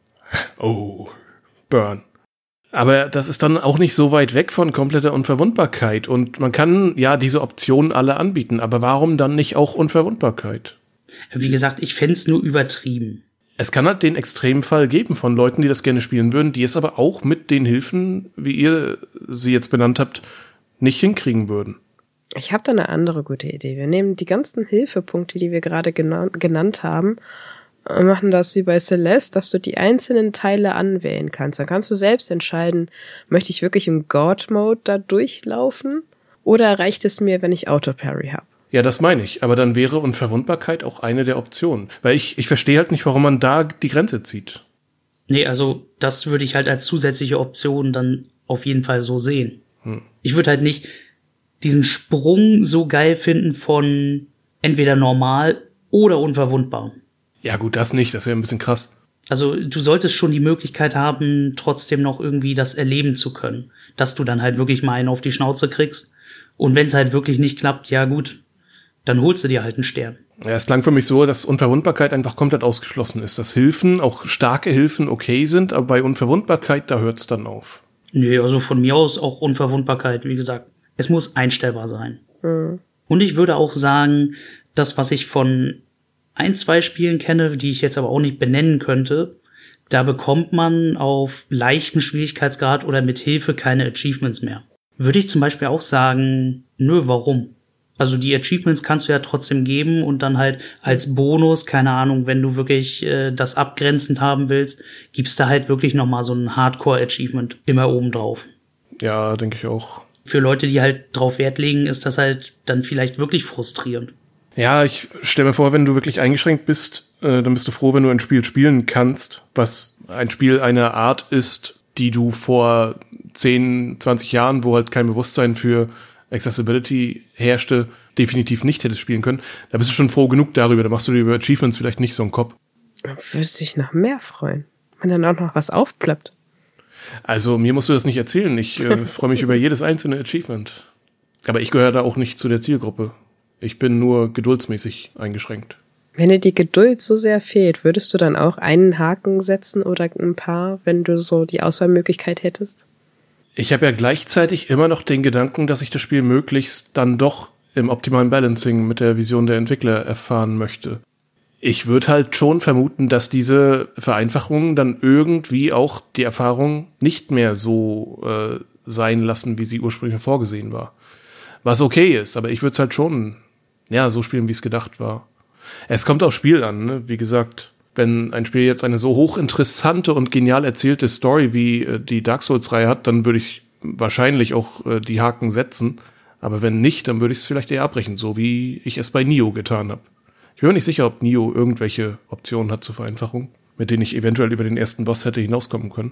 Oh, Burn. Aber das ist dann auch nicht so weit weg von kompletter Unverwundbarkeit. Und man kann ja diese Optionen alle anbieten. Aber warum dann nicht auch Unverwundbarkeit? Wie gesagt, ich fänd's nur übertrieben. Es kann halt den Extremfall geben von Leuten, die das gerne spielen würden, die es aber auch mit den Hilfen, wie ihr sie jetzt benannt habt, nicht hinkriegen würden. Ich habe da eine andere gute Idee. Wir nehmen die ganzen Hilfepunkte, die wir gerade genannt haben, und machen das wie bei Celeste, dass du die einzelnen Teile anwählen kannst. Dann kannst du selbst entscheiden, möchte ich wirklich im God-Mode da durchlaufen oder reicht es mir, wenn ich Auto-Parry habe? Ja, das meine ich. Aber dann wäre Unverwundbarkeit auch eine der Optionen. Weil ich verstehe halt nicht, warum man da die Grenze zieht. Nee, also das würde ich halt als zusätzliche Option dann auf jeden Fall so sehen. Ich würde halt nicht diesen Sprung so geil finden von entweder normal oder unverwundbar. Ja gut, das nicht. Das wäre ein bisschen krass. Also du solltest schon die Möglichkeit haben, trotzdem noch irgendwie das erleben zu können. Dass du dann halt wirklich mal einen auf die Schnauze kriegst. Und wenn es halt wirklich nicht klappt, ja gut, dann holst du dir halt einen Stern. Ja, es klang für mich so, dass Unverwundbarkeit einfach komplett ausgeschlossen ist. Dass Hilfen, auch starke Hilfen, okay sind, aber bei Unverwundbarkeit, da hört's dann auf. Nee, also von mir aus auch Unverwundbarkeit, wie gesagt. Es muss einstellbar sein. Mhm. Und ich würde auch sagen, das, was ich von 1-2 Spielen kenne, die ich jetzt aber auch nicht benennen könnte, da bekommt man auf leichtem Schwierigkeitsgrad oder mit Hilfe keine Achievements mehr. Würde ich zum Beispiel auch sagen, nö, warum? Also die Achievements kannst du ja trotzdem geben und dann halt als Bonus, keine Ahnung, wenn du wirklich das abgrenzend haben willst, gibst du halt wirklich nochmal so ein Hardcore-Achievement immer oben drauf. Ja, denke ich auch. Für Leute, die halt drauf Wert legen, ist das halt dann vielleicht wirklich frustrierend. Ja, ich stelle mir vor, wenn du wirklich eingeschränkt bist, dann bist du froh, wenn du ein Spiel spielen kannst, was ein Spiel einer Art ist, die du vor 10, 20 Jahren, wo halt kein Bewusstsein für Accessibility herrschte, definitiv nicht hättest spielen können. Da bist du schon froh genug darüber. Da machst du dir über Achievements vielleicht nicht so einen Kopf. Da würdest du dich noch mehr freuen, wenn dann auch noch was aufploppt. Also mir musst du das nicht erzählen. Ich freue mich über jedes einzelne Achievement. Aber ich gehöre da auch nicht zu der Zielgruppe. Ich bin nur geduldsmäßig eingeschränkt. Wenn dir die Geduld so sehr fehlt, würdest du dann auch einen Haken setzen oder ein paar, wenn du so die Auswahlmöglichkeit hättest? Ich habe ja gleichzeitig immer noch den Gedanken, dass ich das Spiel möglichst dann doch im optimalen Balancing mit der Vision der Entwickler erfahren möchte. Ich würde halt schon vermuten, dass diese Vereinfachungen dann irgendwie auch die Erfahrung nicht mehr so sein lassen, wie sie ursprünglich vorgesehen war. Was okay ist, aber ich würde es halt schon so spielen, wie es gedacht war. Es kommt aufs Spiel an, ne? Wie gesagt, wenn ein Spiel jetzt eine so hochinteressante und genial erzählte Story wie die Dark Souls-Reihe hat, dann würde ich wahrscheinlich auch die Haken setzen. Aber wenn nicht, dann würde ich es vielleicht eher abbrechen, so wie ich es bei Nioh getan habe. Ich bin mir nicht sicher, ob Nioh irgendwelche Optionen hat zur Vereinfachung, mit denen ich eventuell über den ersten Boss hätte hinauskommen können.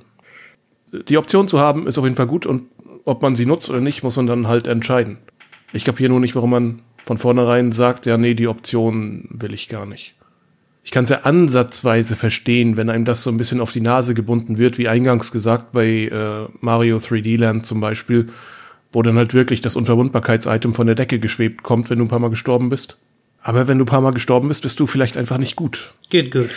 Die Option zu haben, ist auf jeden Fall gut und ob man sie nutzt oder nicht, muss man dann halt entscheiden. Ich kapiere nur nicht, warum man von vornherein sagt, ja, nee, die Option will ich gar nicht. Ich kann es ja ansatzweise verstehen, wenn einem das so ein bisschen auf die Nase gebunden wird, wie eingangs gesagt bei Mario 3D Land zum Beispiel, wo dann halt wirklich das Unverwundbarkeits-Item von der Decke geschwebt kommt, wenn du ein paar Mal gestorben bist. Aber wenn du ein paar Mal gestorben bist, bist du vielleicht einfach nicht gut. Geht gut.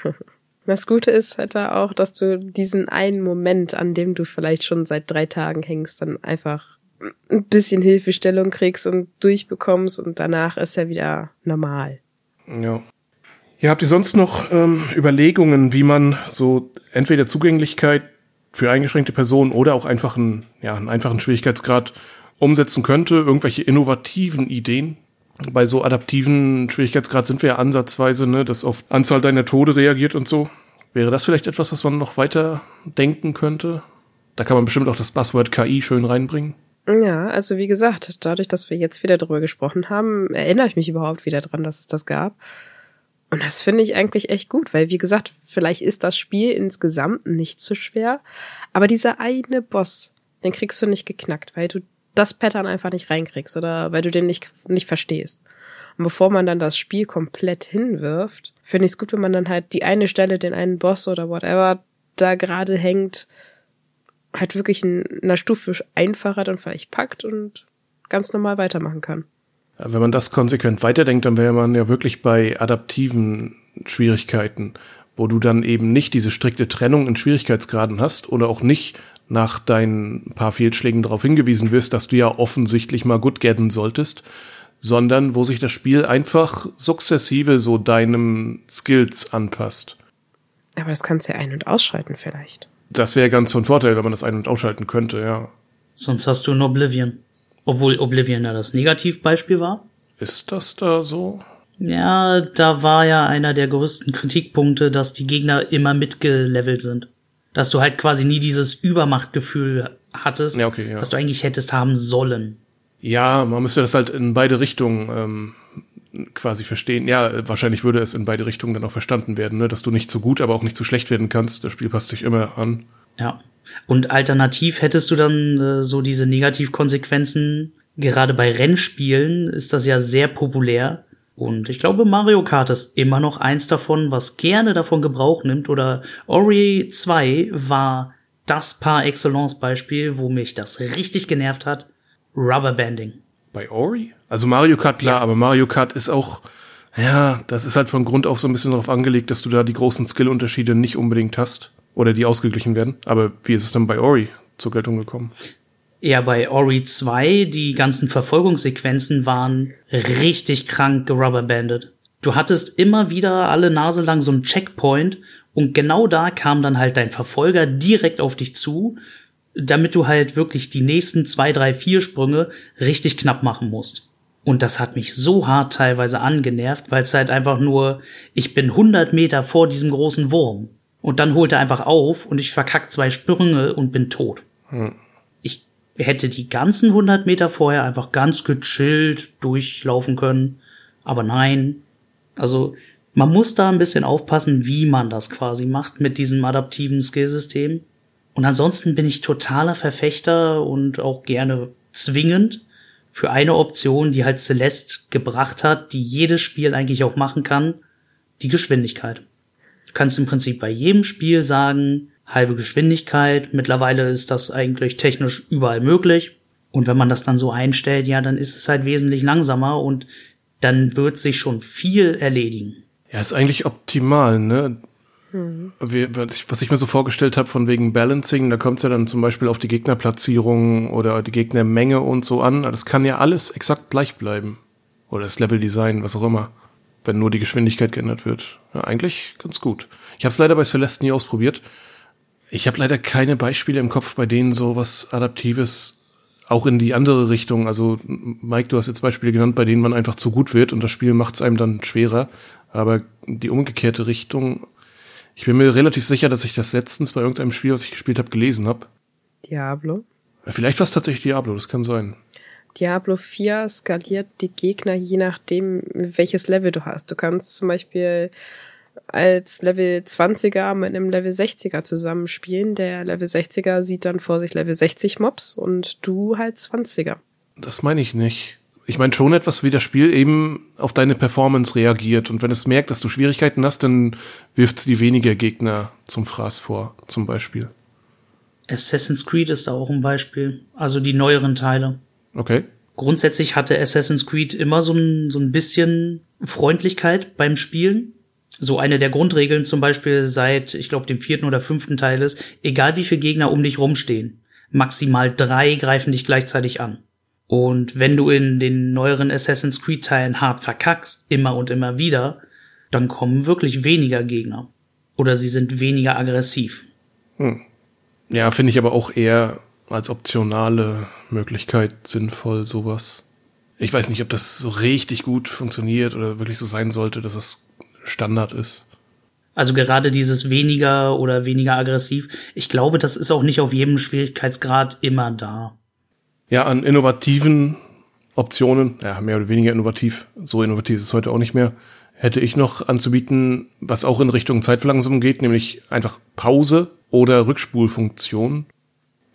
Das Gute ist halt da auch, dass du diesen einen Moment, an dem du vielleicht schon seit 3 Tagen hängst, dann einfach ein bisschen Hilfestellung kriegst und durchbekommst und danach ist ja wieder normal. Ja. Ja, habt ihr sonst noch Überlegungen, wie man so entweder Zugänglichkeit für eingeschränkte Personen oder auch einfach einen einfachen Schwierigkeitsgrad umsetzen könnte? Irgendwelche innovativen Ideen? Bei so adaptiven Schwierigkeitsgrad sind wir ja ansatzweise, ne, dass auf Anzahl deiner Tode reagiert und so. Wäre das vielleicht etwas, was man noch weiter denken könnte? Da kann man bestimmt auch das Buzzword KI schön reinbringen. Ja, also wie gesagt, dadurch, dass wir jetzt wieder darüber gesprochen haben, erinnere ich mich überhaupt wieder dran, dass es das gab. Und das finde ich eigentlich echt gut, weil wie gesagt, vielleicht ist das Spiel insgesamt nicht so schwer, aber dieser eine Boss, den kriegst du nicht geknackt, weil du das Pattern einfach nicht reinkriegst oder weil du den nicht verstehst. Und bevor man dann das Spiel komplett hinwirft, finde ich es gut, wenn man dann halt die eine Stelle, den einen Boss oder whatever da gerade hängt, halt wirklich in einer Stufe einfacher dann vielleicht packt und ganz normal weitermachen kann. Ja, wenn man das konsequent weiterdenkt, dann wäre man ja wirklich bei adaptiven Schwierigkeiten, wo du dann eben nicht diese strikte Trennung in Schwierigkeitsgraden hast oder auch nicht nach deinen paar Fehlschlägen darauf hingewiesen wirst, dass du ja offensichtlich mal gut gadden solltest, sondern wo sich das Spiel einfach sukzessive so deinem Skills anpasst. Aber das kannst du ja ein- und ausschalten vielleicht. Das wäre ganz von Vorteil, wenn man das ein- und ausschalten könnte, ja. Sonst hast du ein Oblivion. Obwohl Oblivion ja das Negativbeispiel war. Ist das da so? Ja, da war ja einer der größten Kritikpunkte, dass die Gegner immer mitgelevelt sind. Dass du halt quasi nie dieses Übermachtgefühl hattest, Ja, okay, ja. was du eigentlich hättest haben sollen. Ja, man müsste das halt in beide Richtungen quasi verstehen. Ja, wahrscheinlich würde es in beide Richtungen dann auch verstanden werden, ne? Dass du nicht zu gut, aber auch nicht zu schlecht werden kannst. Das Spiel passt sich immer an. Ja. Und alternativ hättest du dann so diese Negativkonsequenzen. Gerade bei Rennspielen ist das ja sehr populär. Und ich glaube, Mario Kart ist immer noch eins davon, was gerne davon Gebrauch nimmt. Oder Ori 2 war das par excellence Beispiel, wo mich das richtig genervt hat. Rubberbanding. Bei Ori? Also Mario Kart, klar, aber Mario Kart ist auch, ja, das ist halt von Grund auf so ein bisschen darauf angelegt, dass du da die großen Skill-Unterschiede nicht unbedingt hast. Oder die ausgeglichen werden. Aber wie ist es dann bei Ori zur Geltung gekommen? Ja, bei Ori 2, die ganzen Verfolgungssequenzen waren richtig krank gerubberbandet. Du hattest immer wieder alle Nase lang so einen Checkpoint und genau da kam dann halt dein Verfolger direkt auf dich zu, damit du halt wirklich die nächsten 2, 3, 4 Sprünge richtig knapp machen musst. Und das hat mich so hart teilweise angenervt, weil es halt einfach nur, ich bin 100 Meter vor diesem großen Wurm. Und dann holt er einfach auf und ich verkack 2 Sprünge und bin tot. Ich hätte die ganzen 100 Meter vorher einfach ganz gechillt durchlaufen können. Aber nein. Also man muss da ein bisschen aufpassen, wie man das quasi macht mit diesem adaptiven Skillsystem. Und ansonsten bin ich totaler Verfechter und auch gerne zwingend für eine Option, die halt Celeste gebracht hat, die jedes Spiel eigentlich auch machen kann, die Geschwindigkeit. Du kannst im Prinzip bei jedem Spiel sagen, halbe Geschwindigkeit. Mittlerweile ist das eigentlich technisch überall möglich. Und wenn man das dann so einstellt, ja, dann ist es halt wesentlich langsamer und dann wird sich schon viel erledigen. Ja, ist eigentlich optimal, ne? Was ich mir so vorgestellt habe von wegen Balancing, da kommt es ja dann zum Beispiel auf die Gegnerplatzierung oder die Gegnermenge und so an. Das kann ja alles exakt gleich bleiben. Oder das Leveldesign, was auch immer. Wenn nur die Geschwindigkeit geändert wird. Ja, eigentlich ganz gut. Ich habe es leider bei Celeste nie ausprobiert. Ich habe leider keine Beispiele im Kopf, bei denen so was Adaptives auch in die andere Richtung. Also Mike, du hast jetzt Beispiele genannt, bei denen man einfach zu gut wird und das Spiel macht es einem dann schwerer. Aber die umgekehrte Richtung, ich bin mir relativ sicher, dass ich das letztens bei irgendeinem Spiel, was ich gespielt habe, gelesen habe. Diablo? Vielleicht war es tatsächlich Diablo, das kann sein. Diablo 4 skaliert die Gegner je nachdem, welches Level du hast. Du kannst zum Beispiel als Level 20er mit einem Level 60er zusammenspielen. Der Level 60er sieht dann vor sich Level 60 Mobs und du halt 20er. Das meine ich nicht. Ich meine schon etwas, wie das Spiel eben auf deine Performance reagiert. Und wenn es merkt, dass du Schwierigkeiten hast, dann wirft es dir weniger Gegner zum Fraß vor, zum Beispiel. Assassin's Creed ist da auch ein Beispiel. Also die neueren Teile. Okay. Grundsätzlich hatte Assassin's Creed immer so ein bisschen Freundlichkeit beim Spielen. So eine der Grundregeln zum Beispiel seit, ich glaube, dem 4. oder 5. Teil ist, egal wie viele Gegner um dich rumstehen, maximal 3 greifen dich gleichzeitig an. Und wenn du in den neueren Assassin's Creed Teilen hart verkackst, immer und immer wieder, dann kommen wirklich weniger Gegner. Oder sie sind weniger aggressiv. Ja, finde ich aber auch eher als optionale Möglichkeit sinnvoll, sowas. Ich weiß nicht, ob das so richtig gut funktioniert oder wirklich so sein sollte, dass es Standard ist. Also gerade dieses weniger oder weniger aggressiv, ich glaube, das ist auch nicht auf jedem Schwierigkeitsgrad immer da. Ja, an innovativen Optionen, ja, mehr oder weniger innovativ, so innovativ ist es heute auch nicht mehr, hätte ich noch anzubieten, was auch in Richtung Zeitverlangsamung geht, nämlich einfach Pause oder Rückspulfunktion.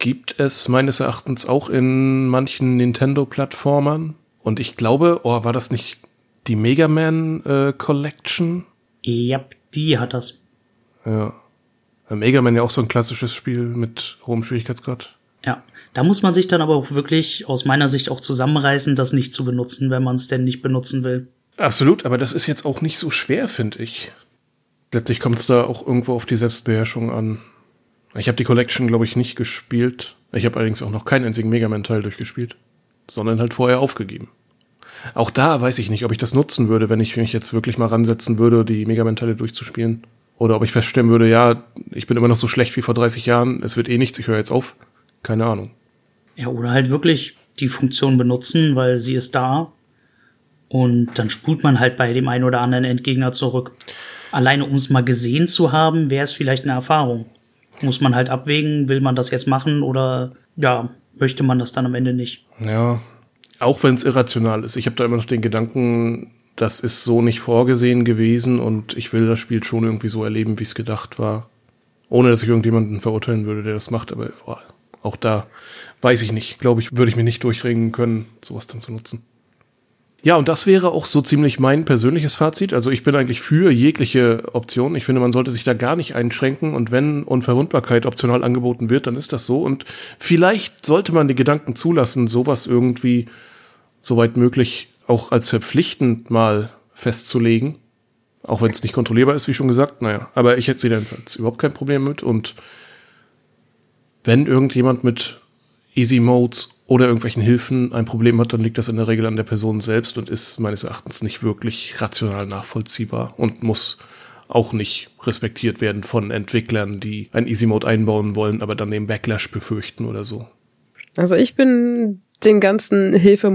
gibt es meines Erachtens auch in manchen Nintendo-Plattformern. Und ich glaube, war das nicht die Mega Man Collection? Ja, die hat das. Ja. Mega Man ja auch so ein klassisches Spiel mit hohem Schwierigkeitsgrad. Ja, da muss man sich dann aber auch wirklich aus meiner Sicht auch zusammenreißen, das nicht zu benutzen, wenn man es denn nicht benutzen will. Absolut, aber das ist jetzt auch nicht so schwer, finde ich. Letztlich kommt es da auch irgendwo auf die Selbstbeherrschung an. Ich habe die Collection, glaube ich, nicht gespielt. Ich habe allerdings auch noch keinen einzigen Mega Man-Teil durchgespielt, sondern halt vorher aufgegeben. Auch da weiß ich nicht, ob ich das nutzen würde, wenn ich mich jetzt wirklich mal ransetzen würde, die Mega Man-Teile durchzuspielen. Oder ob ich feststellen würde, ja, ich bin immer noch so schlecht wie vor 30 Jahren, es wird eh nichts, ich höre jetzt auf. Keine Ahnung. Ja, oder halt wirklich die Funktion benutzen, weil sie ist da. Und dann spult man halt bei dem einen oder anderen Endgegner zurück. Alleine um es mal gesehen zu haben, wäre es vielleicht eine Erfahrung. Muss man halt abwägen, will man das jetzt machen oder ja, möchte man das dann am Ende nicht. Ja, auch wenn es irrational ist. Ich habe da immer noch den Gedanken, das ist so nicht vorgesehen gewesen und ich will das Spiel schon irgendwie so erleben, wie es gedacht war. Ohne, dass ich irgendjemanden verurteilen würde, der das macht, aber auch da weiß ich nicht. Glaube ich, würde ich mich nicht durchringen können, sowas dann zu nutzen. Ja, und das wäre auch so ziemlich mein persönliches Fazit. Also ich bin eigentlich für jegliche Option. Ich finde, man sollte sich da gar nicht einschränken. Und wenn Unverwundbarkeit optional angeboten wird, dann ist das so. Und vielleicht sollte man die Gedanken zulassen, sowas irgendwie, soweit möglich, auch als verpflichtend mal festzulegen. Auch wenn es nicht kontrollierbar ist, wie schon gesagt. Naja, aber ich hätte sie dann überhaupt kein Problem mit. Und wenn irgendjemand mit Easy Modes oder irgendwelchen Hilfen ein Problem hat, dann liegt das in der Regel an der Person selbst und ist meines Erachtens nicht wirklich rational nachvollziehbar und muss auch nicht respektiert werden von Entwicklern, die ein Easy Mode einbauen wollen, aber dann den Backlash befürchten oder so. Also ich bin den ganzen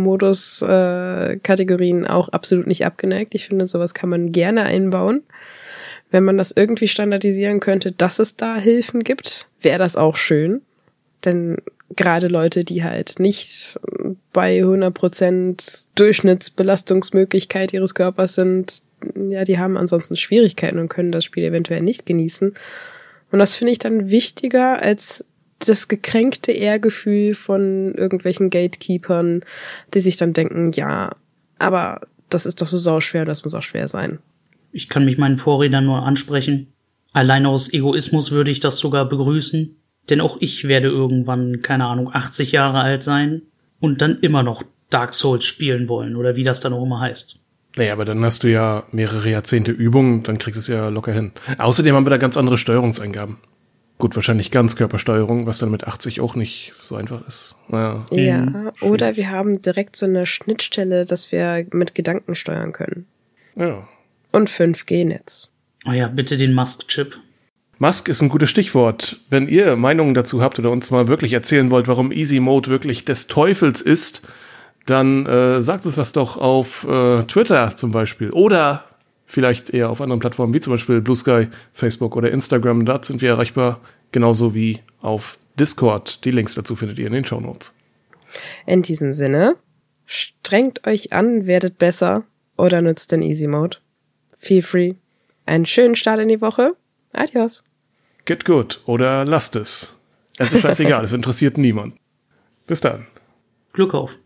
Hilfemodus-Kategorien auch absolut nicht abgeneigt. Ich finde, sowas kann man gerne einbauen. Wenn man das irgendwie standardisieren könnte, dass es da Hilfen gibt, wäre das auch schön. Denn gerade Leute, die halt nicht bei 100% Durchschnittsbelastungsmöglichkeit ihres Körpers sind, ja, die haben ansonsten Schwierigkeiten und können das Spiel eventuell nicht genießen. Und das finde ich dann wichtiger als das gekränkte Ehrgefühl von irgendwelchen Gatekeepern, die sich dann denken, ja, aber das ist doch so sauschwer, das muss auch schwer sein. Ich kann mich meinen Vorrednern nur ansprechen. Allein aus Egoismus würde ich das sogar begrüßen. Denn auch ich werde irgendwann, keine Ahnung, 80 Jahre alt sein und dann immer noch Dark Souls spielen wollen oder wie das dann auch immer heißt. Naja, aber dann hast du ja mehrere Jahrzehnte Übung, dann kriegst du es ja locker hin. Außerdem haben wir da ganz andere Steuerungseingaben. Gut, wahrscheinlich Ganzkörpersteuerung, was dann mit 80 auch nicht so einfach ist. Naja. Ja, oder wir haben direkt so eine Schnittstelle, dass wir mit Gedanken steuern können. Ja. Und 5G-Netz. Oh ja, bitte den Musk-Chip. Musk ist ein gutes Stichwort. Wenn ihr Meinungen dazu habt oder uns mal wirklich erzählen wollt, warum Easy Mode wirklich des Teufels ist, dann sagt uns das doch auf Twitter zum Beispiel oder vielleicht eher auf anderen Plattformen wie zum Beispiel Blue Sky, Facebook oder Instagram. Dort sind wir erreichbar, genauso wie auf Discord. Die Links dazu findet ihr in den Shownotes. In diesem Sinne, strengt euch an, werdet besser oder nutzt den Easy Mode. Feel free. Einen schönen Start in die Woche. Adios. Get good oder lasst es. Es ist scheißegal, es interessiert niemand. Bis dann. Glück auf.